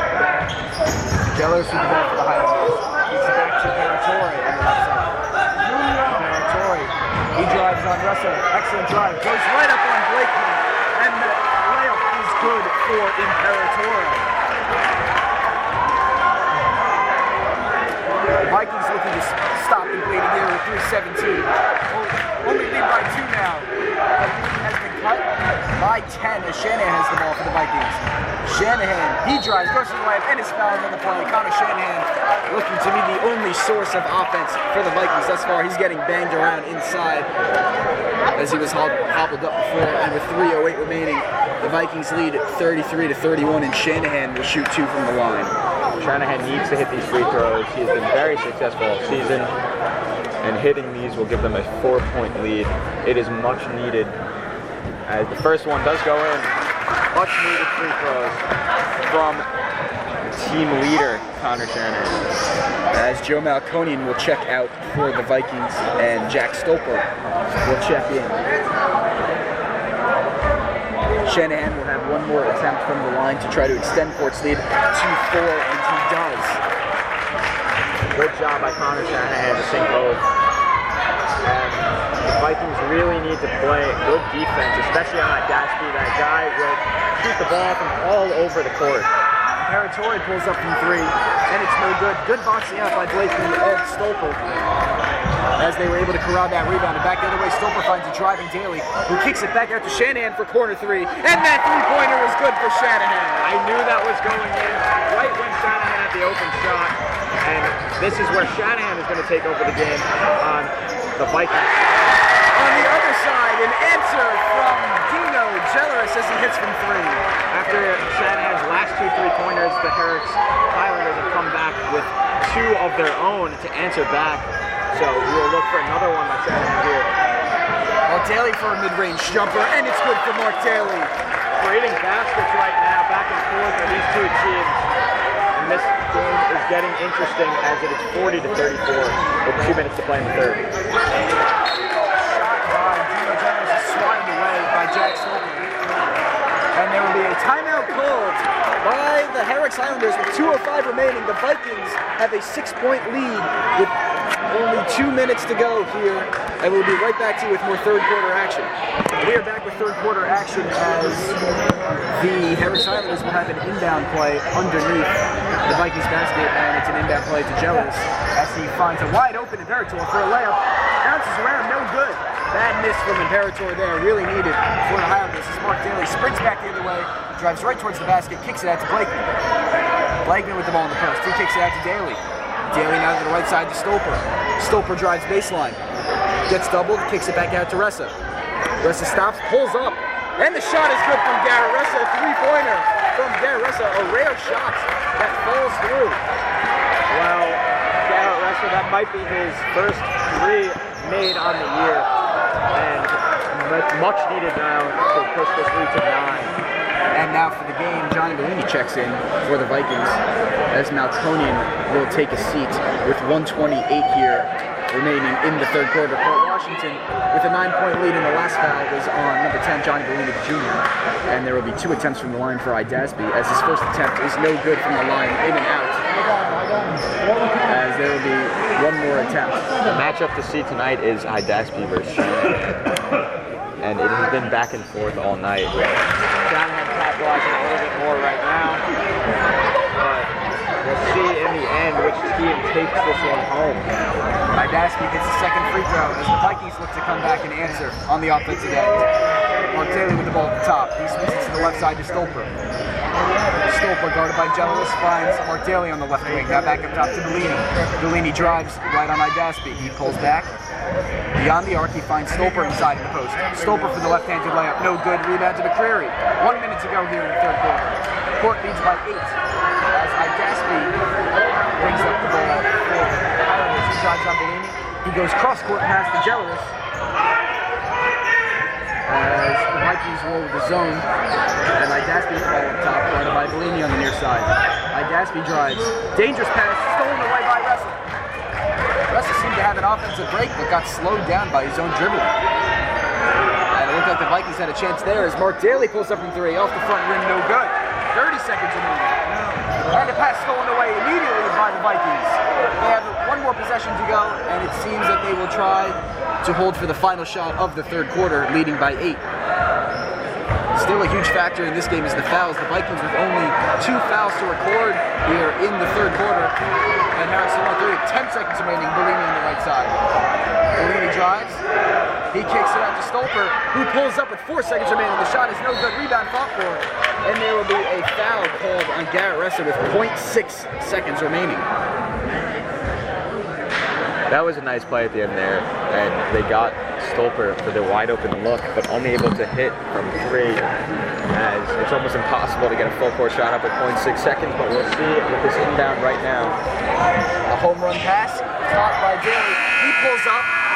Geller's with the ball for the Highlanders. Gives it back to Paratori on the left side. Paratori, he drives on Russell. Excellent drive. Goes right up on Blakeman. And the layup is good for Imperatora. The Vikings looking to stop the bleeding here with 3:17. Only lead by 2 now. The lead has been cut by 10 as Shanahan has the ball for the Vikings. Shanahan, he drives, goes to the layup, and is fouled on the play. Connor Shanahan looking to be the only source of offense for the Vikings thus far. He's getting banged around inside as he was hobbled up before, and with 3:08 remaining, the Vikings lead at 33-31, and Shanahan will shoot 2 from the line. Shanahan needs to hit these free throws. He has been very successful all season, and hitting these will give them a 4-point lead. It is much needed as the first one does go in. Much needed free throws from team leader Connor Shanahan. As Joe Malconian will check out for the Vikings and Jack Stolper will check in. Shanahan will have one more attempt from the line to try to extend Port's lead to 4, and he does. Good job by Connor Shanahan to sink both. And the Vikings really need to play good defense, especially on that Gatsby. That guy will shoot the ball from all over the court. Paratori pulls up from 3, and it's no good. Good boxing out by Blake and Ed Stolper, as they were able to corral that rebound. And back the other way, Stolper finds a driving Daly, who kicks it back out to Shanahan for corner 3, and that three-pointer was good for Shanahan. I knew that was going in right when Shanahan had the open shot, and this is where Shanahan is going to take over the game on the Vikings. On the other side, an answer from Dino Jelleris as he hits from 3. After Shanahan's last 2 3-pointers, the Herrick's Highlanders have come back with 2 of their own to answer back. So we will look for another one by Shanahan here. Mark Daly for a mid-range jumper, and it's good for Mark Daly. Creating baskets right now, back and forth for these 2 teams. And this game is getting interesting as it is 40 to 34 with 2 minutes to play in the third. Shot by Dino Jelleris is swatted away by Jack Stolper. And there will be a timeout called by the Herrick's Highlanders with 2:05 remaining. The Vikings have a 6-point lead with only 2 minutes to go here, and we'll be right back to you with more third quarter action. We are back with third quarter action as the Herrick's Highlanders will have an inbound play underneath the Vikings basket, and it's an inbound play to Jelleris as he finds a wide open Imperator for a layup. Bounces around, no good. Bad miss from Imperator there, really needed for the Highlanders. As Mark Daly sprints back the other way, drives right towards the basket, kicks it out to Blakeman. Blakeman with the ball in the post. He kicks it out to Daly. Daly now to the right side to Stolper. Stolper drives baseline. Gets doubled, kicks it back out to Ressa. Ressa stops, pulls up, and the shot is good from Garrett Ressa. A 3-pointer from Garrett Ressa. A rare shot that falls through. Well, Garrett Ressa, that might be his first 3 made on the year. And much needed now to push this lead to 9. And now for the game, Johnny Bellini checks in for the Vikings as Malconian will take a seat with 1:28 here remaining in the third quarter. Port Washington with a 9-point lead, and the last foul was on number 10, Johnny Bellini Jr. And there will be 2 attempts from the line for Idasby, as his first attempt is no good from the line, in and out. As there will be 1 more attempt. The matchup to see tonight is Idasby versus Shanahan. And it has been back and forth all night. Shanahan capitalizing a little bit more right now. But we'll see in the end which team takes this one home. Idasby gets the second free throw as the Vikings look to come back and answer on the offensive end. Mark Daly with the ball at the top. He switches to the left side to Stolper. Stolper guarded by Jelleris finds Mark Daly on the left wing. Now back up top to Bellini. Bellini drives right on Idasby. He pulls back. Beyond the arc, he finds Stolper inside the post. Stolper for the left-handed layup. No good. Rebound to McCreary. 1 minute to go here in the third quarter. Port leads by 8 as Idasby brings up the ball. He drives on Bellini. He goes cross-court past the Jelleris as the Vikings roll with the zone. And Idasby with the ball up top, guarded by Bellini on the near side. Idasby drives. Dangerous pass, stolen away by Ressa. Ressa seemed to have an offensive break, but got slowed down by his own dribbling. And it looked like the Vikings had a chance there as Mark Daly pulls up from 3, off the front rim, no good. 30 seconds remaining. And the pass stolen away immediately by the Vikings. They have 1 more possession to go, and it seems that they will try to hold for the final shot of the third quarter, leading by 8. Still a huge factor in this game is the fouls. The Vikings with only 2 fouls to record here in the third quarter. And Harrison on 3, 10 seconds remaining, Bellini on the right side. Bellini drives, he kicks it out to Stolper, who pulls up with 4 seconds remaining. The shot is no good, rebound fought for. And there will be a foul called on Garrett Ressa with 0.6 seconds remaining. That was a nice play at the end there, and they got Stolper for the wide open look, but only able to hit from 3, as it's almost impossible to get a full court shot up at 0.6 seconds, but we'll see with this inbound right now. A home run pass, caught by Daly. He pulls up,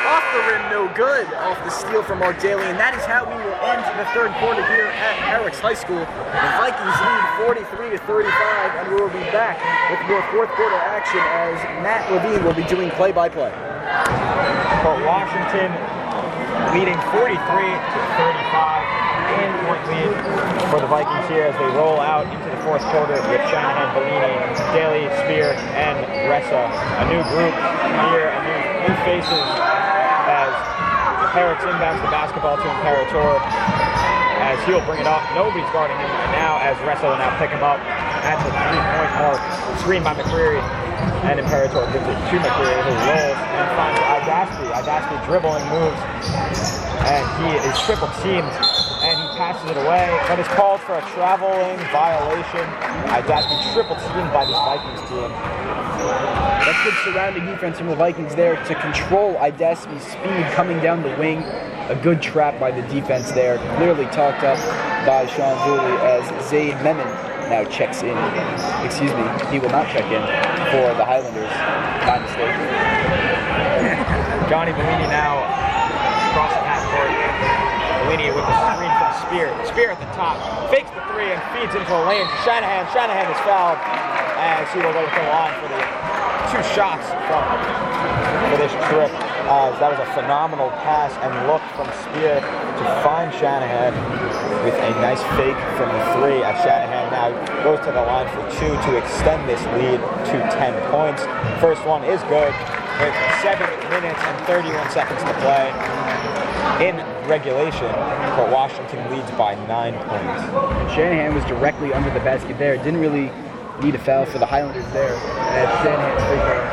Off the rim, no good. Off the steal from Mark Daly, and that is how we will end the third quarter here at Herricks High School. The Vikings lead 43-35, and we will be back with more fourth quarter action as Matt Levine will be doing play-by-play. Port Washington leading 43-35. 10-point lead for the Vikings here as they roll out into the fourth quarter with Shanahan, Bellini, Daly, Spear, and Ressa. A new group here, new faces as Herricks inbounds the basketball to Imperator as he'll bring it up. Nobody's guarding him right now as Ressa will now pick him up at the 3-point mark. Screen by McCreary, and Imperator gives it to McCreary who rolls and finds Idaspi. Idaspi dribbling moves and he is triple teamed. And he passes it away, but is called for a traveling violation. Idaspi triple teamed by this Vikings team. That's good surrounding defense from the Vikings there to control Idaspi's speed coming down the wing. A good trap by the defense there, clearly talked up by Sean Dooley as Zaid Memon now checks in. Excuse me, he will not check in for the Highlanders. My mistake. Johnny Bellini now crossing half court. Bellini with the screen from Spear. Spear at the top, fakes the three and feeds into a lane to Shanahan. Shanahan is fouled as he will go to the line for the 2 shots for this trip. That was a phenomenal pass and look from Spear to find Shanahan with a nice fake from the 3 as Shanahan now goes to the line for 2 to extend this lead to 10 points. First one is good with 7 minutes and 31 seconds to play. In regulation, Port Washington leads by 9 points. Shanahan was directly under the basket there. Didn't really need a foul for the Highlanders there. As Shanahan's free throw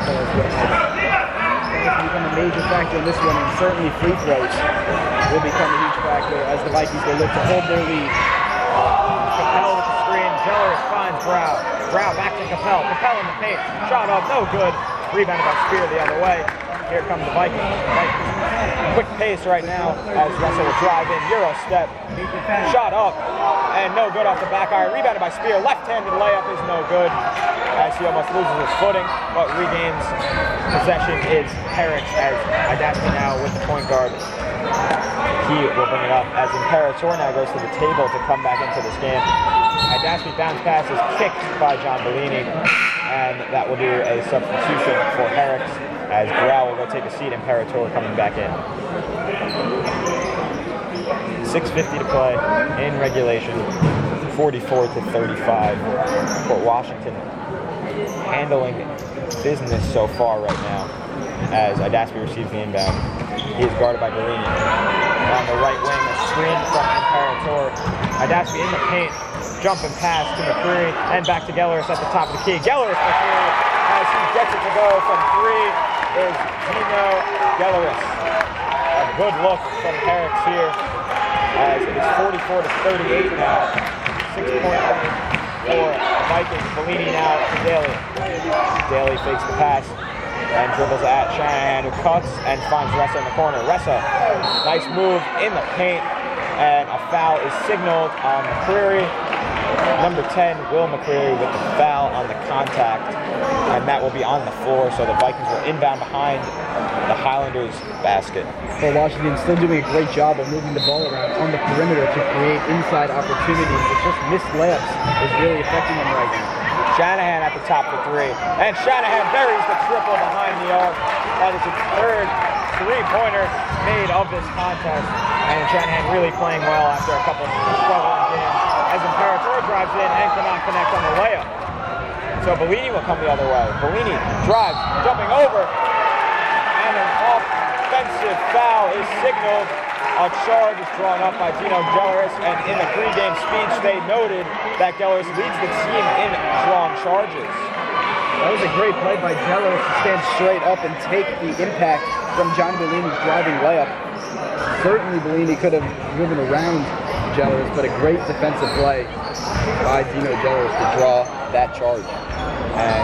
will become a major factor in this one, and certainly free throws will become a huge factor as the Vikings will look to hold their lead. Capel with the screen. Jellers finds Brow. Brow back to Capel. Capel in the paint. Shot up, no good. Rebounded by Spear the other way. Here comes the Vikings. Quick pace right now as Russell will drive in. Euro step. Shot up. And no good off the back iron. Rebounded by Spear. Left-handed layup is no good as he almost loses his footing, but regains possession is Herricks as Idaspi now with the point guard. He will bring it up as Imperator now goes to the table to come back into this game. Idaspi bounce pass is kicked by John Bellini, and that will do a substitution for Herricks as Brow will go take a seat. Imperator coming back in. 6:50 to play in regulation. 44-35. Port Washington handling business so far right now as Idaspi receives the inbound. He is guarded by Bellini. On the right wing, a screen from Imperator. Idaspi in the paint, jumping pass to McCreary and back to Gelleris at the top of the key. Gelleris McCreary as he gets it to go from 3 is Dino Gelleris. A good look from Herricks here as it is 44-38 now. 6-point lead for Vikings. Bellini now to Daly. Daly fakes the pass and dribbles at Shanahan, who cuts and finds Ressa in the corner. Ressa, nice move in the paint, and a foul is signaled on McCreary. Number 10, Will McCreary with the foul on the contact, and that will be on the floor, so the Vikings will inbound behind the Highlanders' basket. Port Washington still doing a great job of moving the ball around on the perimeter to create inside opportunities. It's just missed layups is really affecting them right now. Shanahan at the top for 3, and Shanahan buries the triple behind the arc. That is his 3rd three-pointer made of this contest, and Shanahan really playing well after a couple of struggling games as Imperator drives in and cannot connect on the layup. So Bellini will come the other way. Bellini drives, jumping over, and an offensive foul is signaled. A charge is drawn up by Dino Gelleris, and in the pregame speech they noted that Gelleris leads the team in drawn charges. That was a great play by Gelleris to stand straight up and take the impact from John Bellini's driving layup. Certainly Bellini could have driven around Gelleris, but a great defensive play by Dino Gelleris to draw that charge. And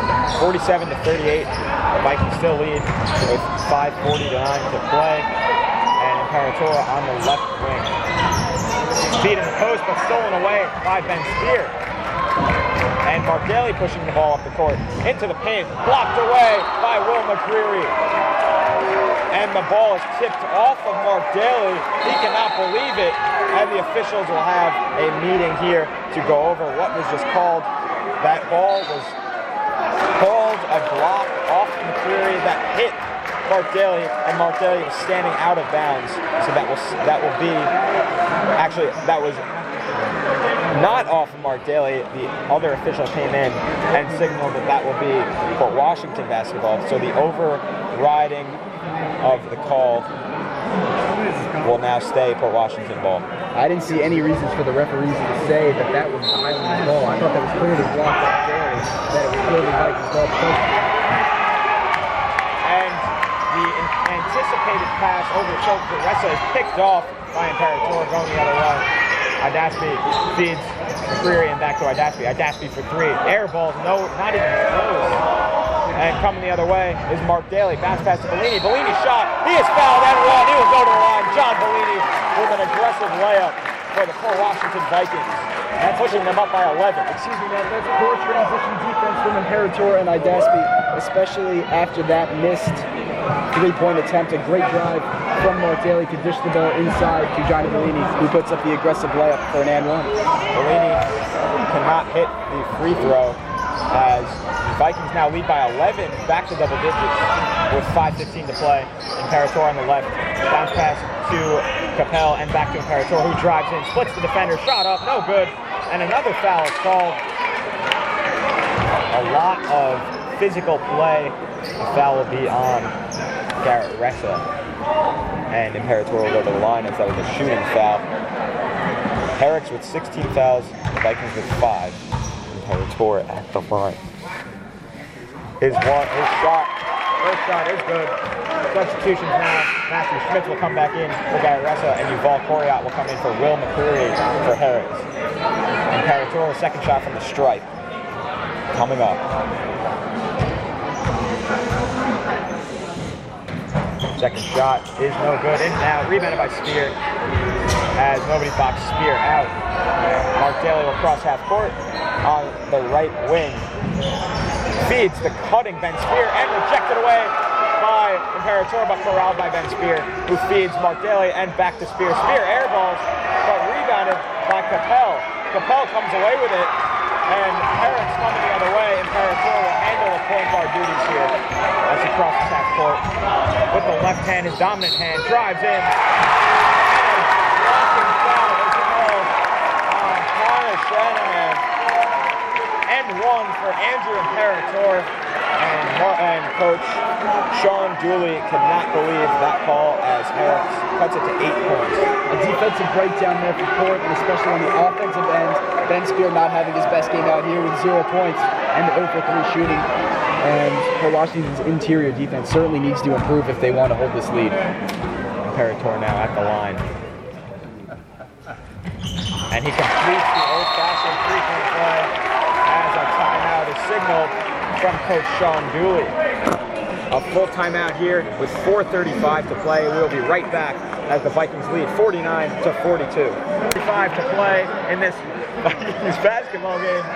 47-38, the Vikings still lead with 5:49 to play. Imperator on the left wing. Speed in the post, but stolen away by Ben Spear. And Mark Daly pushing the ball up the court into the paint, blocked away by Will McCreary. and the ball is tipped off of Mark Daly. He cannot believe it, and the officials will have a meeting here to go over what was just called. That ball was called a block off McCreary that hit Mark Daly, and Mark Daly was standing out of bounds. So that will be, actually, that was not off of Mark Daly. The other official came in and signaled that will be Port Washington basketball. So the overriding of the call will now stay Port Washington ball. I didn't see any reasons for the referees to say that was the Highlanders ball. I thought that was clearly blocked by Daly, that it was clearly Vikings ball. And the anticipated pass over the shoulder to Ressa is picked off by Imperator going the other way. Idaspi feeds McCreary and back to Idaspi. Idaspi for three. Air balls, no, not even close. And coming the other way is Mark Daly. Bounce pass to Bellini. Bellini shot. He is fouled and one. He will go to the line. John Bellini with an aggressive layup for the Port Washington Vikings. And pushing them up by 11. Excuse me, man. That's poor transition defense from Imperator and Idaspi, especially after that missed three-point attempt. A great drive from Mark Daly to dish the ball inside to Johnny Bellini, who puts up the aggressive layup for an and one. Bellini cannot hit the free throw as the Vikings now lead by 11, back to double digits with 5:15 to play. Imperator on the left, bounce pass to Capel and back to Imperator, who drives in, splits the defender, shot up, no good, and another foul is called. A lot of physical play. The foul will be on Garrett Ressa, and Imperator will go to the line as that was a shooting foul. Herrick's with 16 fouls, the Vikings with 5. Imperator at the line. His shot, first shot is good. Substitutions now. Matthew Schmitz will come back in for Garrett Ressa, and Yuval Koriat will come in for Will McCreary for Herrick's. Imperator, the second shot from the stripe. Coming up. Second shot is no good. In now, rebounded by Spear as nobody boxed Spear out. Mark Daly will cross half court on the right wing. Feeds the cutting Ben Spear and rejected away by Imperator, but corralled by Ben Spear, who feeds Mark Daly and back to Spear. Spear airballs, but rebounded by Capel. Capel comes away with it, and Herrick's coming the other way. Imperator will handle the point guard duties here as he crosses half court. With the left hand, his dominant hand, drives in. And a blocking foul is called on Connor Shanahan. And one for Andrew Imperator. And Coach Sean Dooley could not believe that call as Herrick cuts it to 8 points. A defensive breakdown there for Port, and especially on the offensive end. Ben Spear not having his best game out here with 0 points and the 0 for 3 shooting. And Port Washington's interior defense certainly needs to improve if they want to hold this lead. Imperator now at the line. And he completes the old-fashioned three-point play as a timeout is signaled from Coach Sean Dooley. A full timeout here with 4:35 to play. We'll be right back as the Vikings lead 49-42. 45 to play in this Vikings basketball game.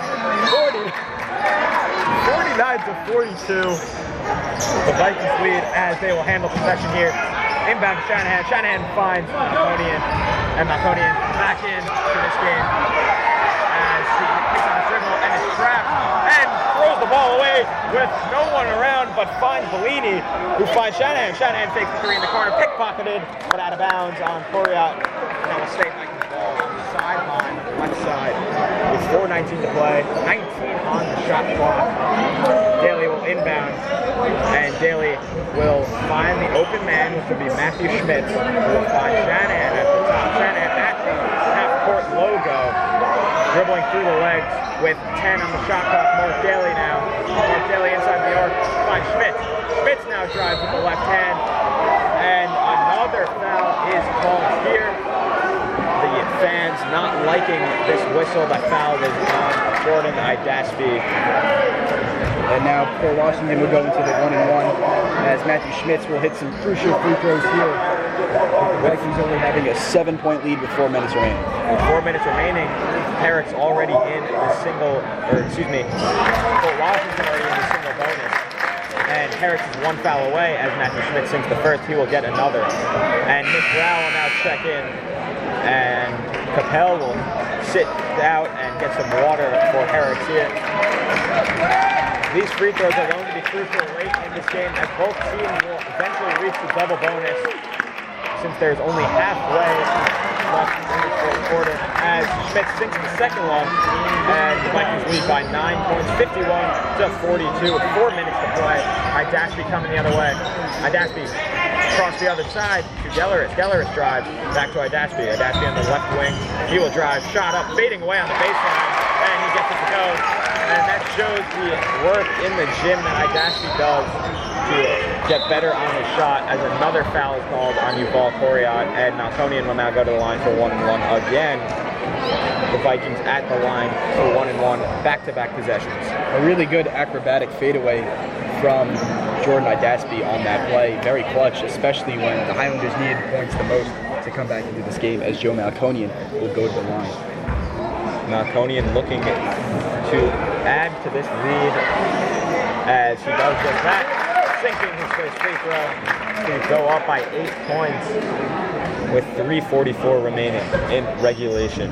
49-42. The Vikings lead as they will handle possession here. Inbound to Shanahan. Shanahan finds Malconian. And Malconian back in to this game as he picks up a dribble and is trapped and throws the ball away with no one around but finds Bellini, who finds Shanahan. Shanahan takes the three in the corner, pickpocketed, but out of bounds on Koriat. And that will stay Vikings ball on the sideline, left side. With 4:19 to play, 19 on the shot clock. Daly will inbound, and Daly will find the open man, which will be Matthew Schmitz, who will find Shanahan at the top. Shanahan at the half-court logo, dribbling through the legs with 10 on the shot clock. Mark Daly now. Mark Daly inside the arc, finds Schmitz. Schmitz now drives with the left hand, and another foul is called here. The fans not liking this whistle that fouled is on Jordan Idaspi. And now Port Washington will go into the 1-and-1 as Matthew Schmitz will hit some crucial free throws here. The Vikings only having a 7-point lead with 4 minutes remaining. With 4 minutes remaining, Herrick's already in the single, Port Washington already in the single bonus. and Herrick's is one foul away as Matthew Schmidt sinks the first. He will get another. And Nick Brown will now check in, and Capel will sit out and get some water for Herrick's here. These free throws are going to be crucial late in this game as both teams will eventually reach the double bonus since there's only halfway left in the fourth quarter as Schmidt sinks the second one and the Vikings lead by 9 points, 51-42 with 4 minutes to play. Idaspi coming the other way. Idaspi across the other side to Gelleris. Gelleris drives back to Idaspi. Idaspi on the left wing. He will drive, shot up, fading away on the baseline, and he gets it to go. And that shows the work in the gym that Idaspi does to get better on his shot as another foul is called on Yuval Koriat, and Malconian will now go to the line for 1-1 again. The Vikings at the line for 1-1, back-to-back possessions. A really good acrobatic fadeaway from Jordan Idaspi on that play. Very clutch, especially when the Highlanders needed points the most to come back into this game, as Joe Malconian will go to the line. Malconian looking to add to this lead as he does just that, sinking his first free throw. He's going to go up by 8 points with 3:44 remaining in regulation.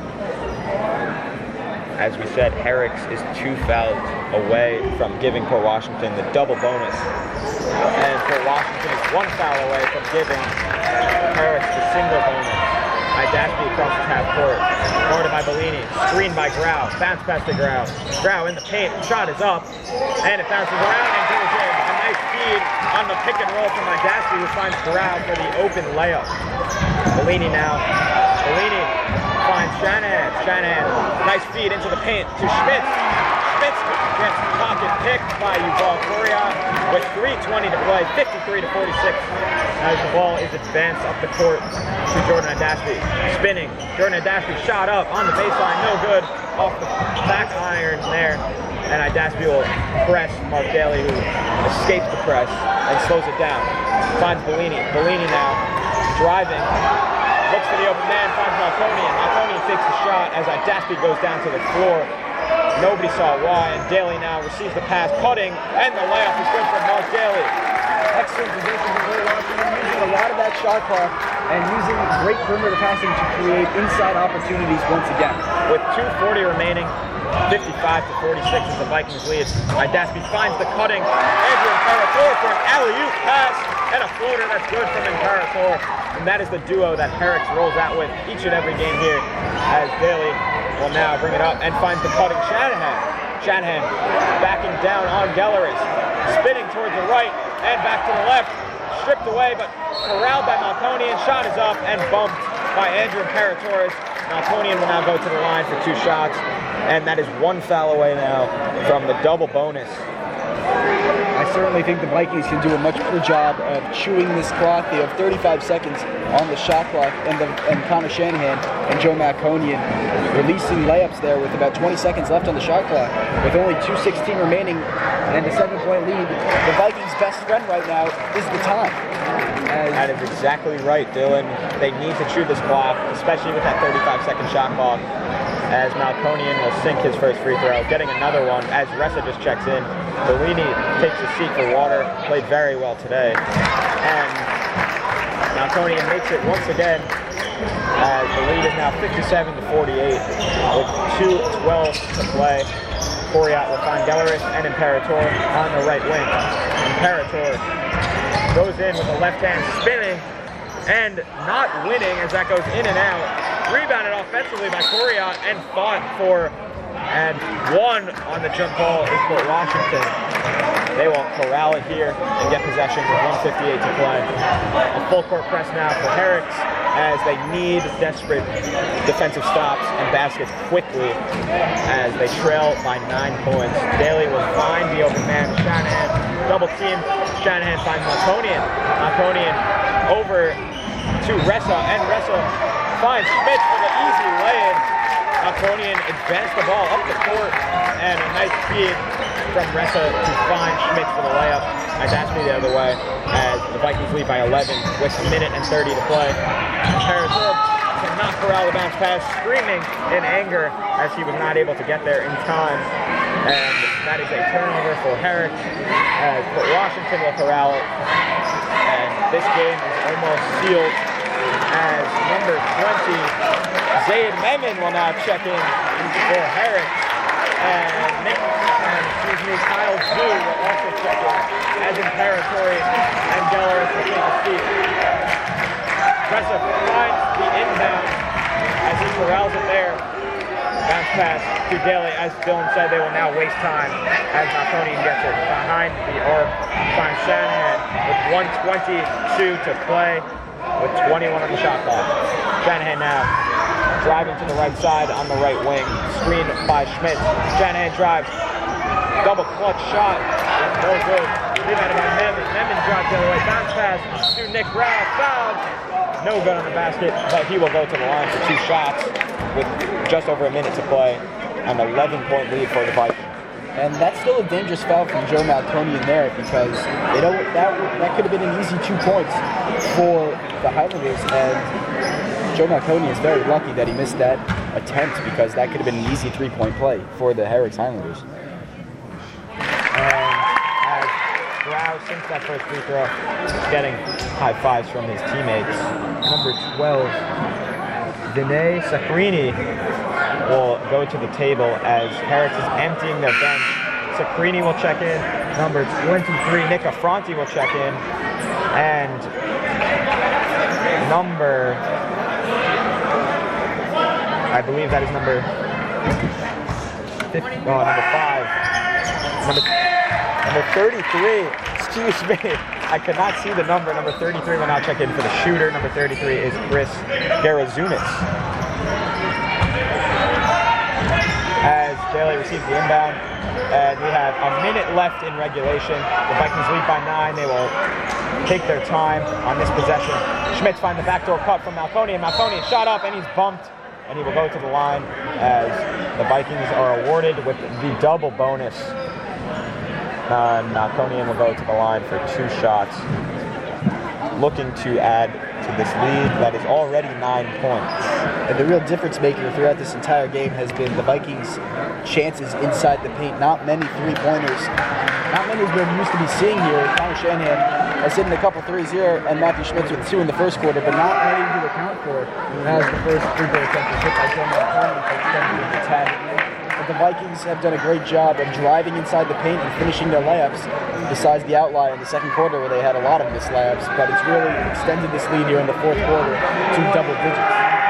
As we said, Herrick's is 2 fouls away from giving Port Washington the double bonus. And Port Washington is 1 foul away from giving Herrick's the single bonus. Idaspi across the half court, guarded by Bellini, screened by Grau, bounce pass to Grau. Grau in the paint, shot is up, and it bounces around and goes in. A nice feed on the pick and roll from Idaspi, who finds Grau for the open layup. Bellini now. Bellini finds Shanahan. Shanahan, nice feed into the paint to Schmitz. Schmitz gets pocket picked by Yuval Koriat with 3:20 to play, 53-46. As the ball is advanced up the court to Jordan Idaspi. Spinning. Jordan Idaspi shot up on the baseline, no good. Off the back iron there. And Idaspi will press Mark Daly, who escapes the press and slows it down. Finds Bellini. Bellini now driving. Looks for the open man, finds Malconian. Malconian takes the shot as Idaspi goes down to the floor. Nobody saw why, and Daly now receives the pass, cutting, and the layup is good for Mark Daly. Excellent position from Port Washington, using a lot of that shot clock and using great perimeter passing to create inside opportunities once again. With 2:40 remaining, 55-46 as the Vikings lead. Idaspi finds the cutting. Andrew Imperator for an alley-oop pass and a floater that's good from Imperator. And that is the duo that Herrick's rolls out with each and every game here, as Daly will now bring it up and finds the cutting Shanahan. Shanahan backing down on Gelleris, spinning towards the right and back to the left. Stripped away, but corralled by Malconian. Shot is up and bumped by Andrew Imperatores. Malconian will now go to the line for 2 shots, and that is 1 foul away now from the double bonus. I certainly think the Vikings can do a much better job of chewing this clock. They have 35 seconds on the shot clock, and Connor Shanahan and Joe Malconian releasing layups there with about 20 seconds left on the shot clock. With only 2:16 remaining and a 7-point lead, the Vikings' best friend right now is the time. That is exactly right, Dylan. They need to chew this clock, especially with that 35-second shot clock, as Malconian will sink his first free throw, getting another one as Ressa just checks in. Bellini takes a seat for water, played very well today. And Malconian makes it once again, as the lead is now 57-48 with 2:12 to play. Koriat will find Gelleris and Imperator on the right wing. Imperator goes in with the left hand spinning and not winning as that goes in and out. Rebounded offensively by Koriat and fought for and one on the jump ball is Port Washington. They will corral it here and get possession with 1:58 to play. A full court press now for Herrick's as they need desperate defensive stops and baskets quickly as they trail by 9 points. Daly will find the open man, Shanahan. Double team, Shanahan finds Malconian. Malconian over to Ressa, and Ressa finds Schmitz for the easy lay-in. Malconian advanced the ball up the court, and a nice feed from Ressa to find Schmitz for the layup. Idaspi the other way, as the Vikings lead by 11 with 1:30 to play. Imperator cannot corral the bounce pass, screaming in anger as he was not able to get there in time. And that is a turnover for Herrick as Port Washington will corral it. And this game is almost sealed as number 20, Zayd Memon will now check in for Herrick. And Kyle Zhu will also check in as Imperatori and Dellaris will take a seat. Jessup finds the inbound as he corrals it there. Bounce pass to Daly. As Dylan said, they will now waste time as Malconian gets it behind the arc. Finds Shanahan with 1:22 to play with 21 on the shot clock. Shanahan now driving to the right side on the right wing. Screened by Schmitz. Shanahan drives. Double clutch shot. It's no good. Rebounded by Memon. Memon drops the other way. Bounce pass to Nick Rouse. Fouled. No good on the basket, but he will go to the line for 2 shots with just over a minute to play. An 11-point lead for the Vikings. And that's still a dangerous foul from Joe Malconian there because that could have been an easy 2 points for the Highlanders. And Joe Malconian is very lucky that he missed that attempt because that could have been an easy 3-point play for the Herrick's Highlanders. Rouse, since that first free throw, getting high fives from his teammates. Number 12, Vinay Sakrini will go to the table as Herrick is emptying their bench. Sakrini will check in. Number 23, Nick Affronti will check in. And number, I believe that is number 5. Number 33, excuse me, I could not see the number. Number 33 will now check in for the shooter. Number 33 is Chris Garazunas. As Daly receives the inbound, and we have a minute left in regulation. The Vikings lead by 9. They will take their time on this possession. Schmitz finds the backdoor cut from Malconian. Malconian shot up and he's bumped, and he will go to the line as the Vikings are awarded with the double bonus. Malconian will go to the line for 2 shots, looking to add to this lead that is already 9 points. And the real difference maker throughout this entire game has been the Vikings' chances inside the paint. Not many 3-pointers. Not many as we're used to be seeing here. Connor Shanahan has hit a couple threes here, and Matthew Schmitz with 2 in the first quarter, but not many to account for. As the first 3-point attempt was hit by Joe Malconian for 17-10. The Vikings have done a great job of driving inside the paint and finishing their layups, besides the outlier in the second quarter where they had a lot of missed layups, but it's really extended this lead here in the fourth quarter to double digits.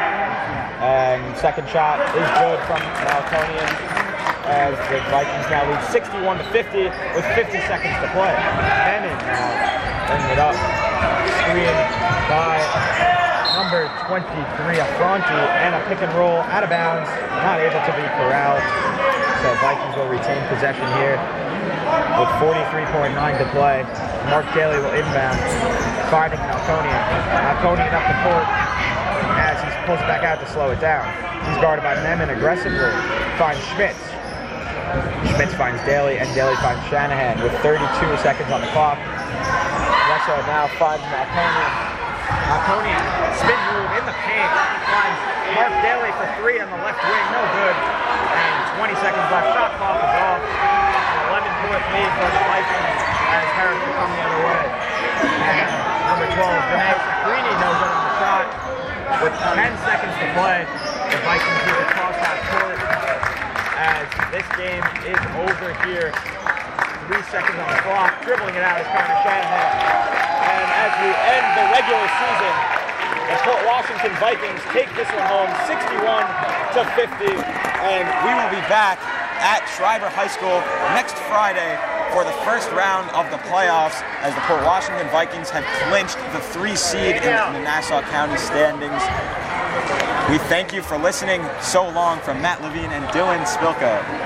And second shot is good from Malconian as the Vikings now lead 61-50 with 50 seconds to play. Memon now bringing it up. Screen by number 23, Affronti, and a pick and roll out of bounds, not able to be corralled. So Vikings will retain possession here with 43.9 to play. Mark Daly will inbound, finding Malconian. Malconian up the court as he pulls it back out to slow it down. He's guarded by Memon aggressively. Finds Schmitz. Schmitz finds Daly, and Daly finds Shanahan with 32 seconds on the clock. Russo now finds Malconian. Malconian spin move in the paint, finds Mark Daly for 3 on the left wing, no good. And 20 seconds left, shot clock is off. An 11-point lead for the Vikings as Herrick will come the other way. And number 12, Vinay Sakrini, no good on the shot. With 10 seconds to play, the Vikings use a cross-half court as this game is over here. 3 seconds on the clock, dribbling it out is Connor Shanahan. And as we end the regular season, the Port Washington Vikings take this one home 61-50. And we will be back at Schreiber High School next Friday for the first round of the playoffs as the Port Washington Vikings have clinched the 3 seed in the Nassau County standings. We thank you for listening. So long from Matt Levine and Dylan Spilka.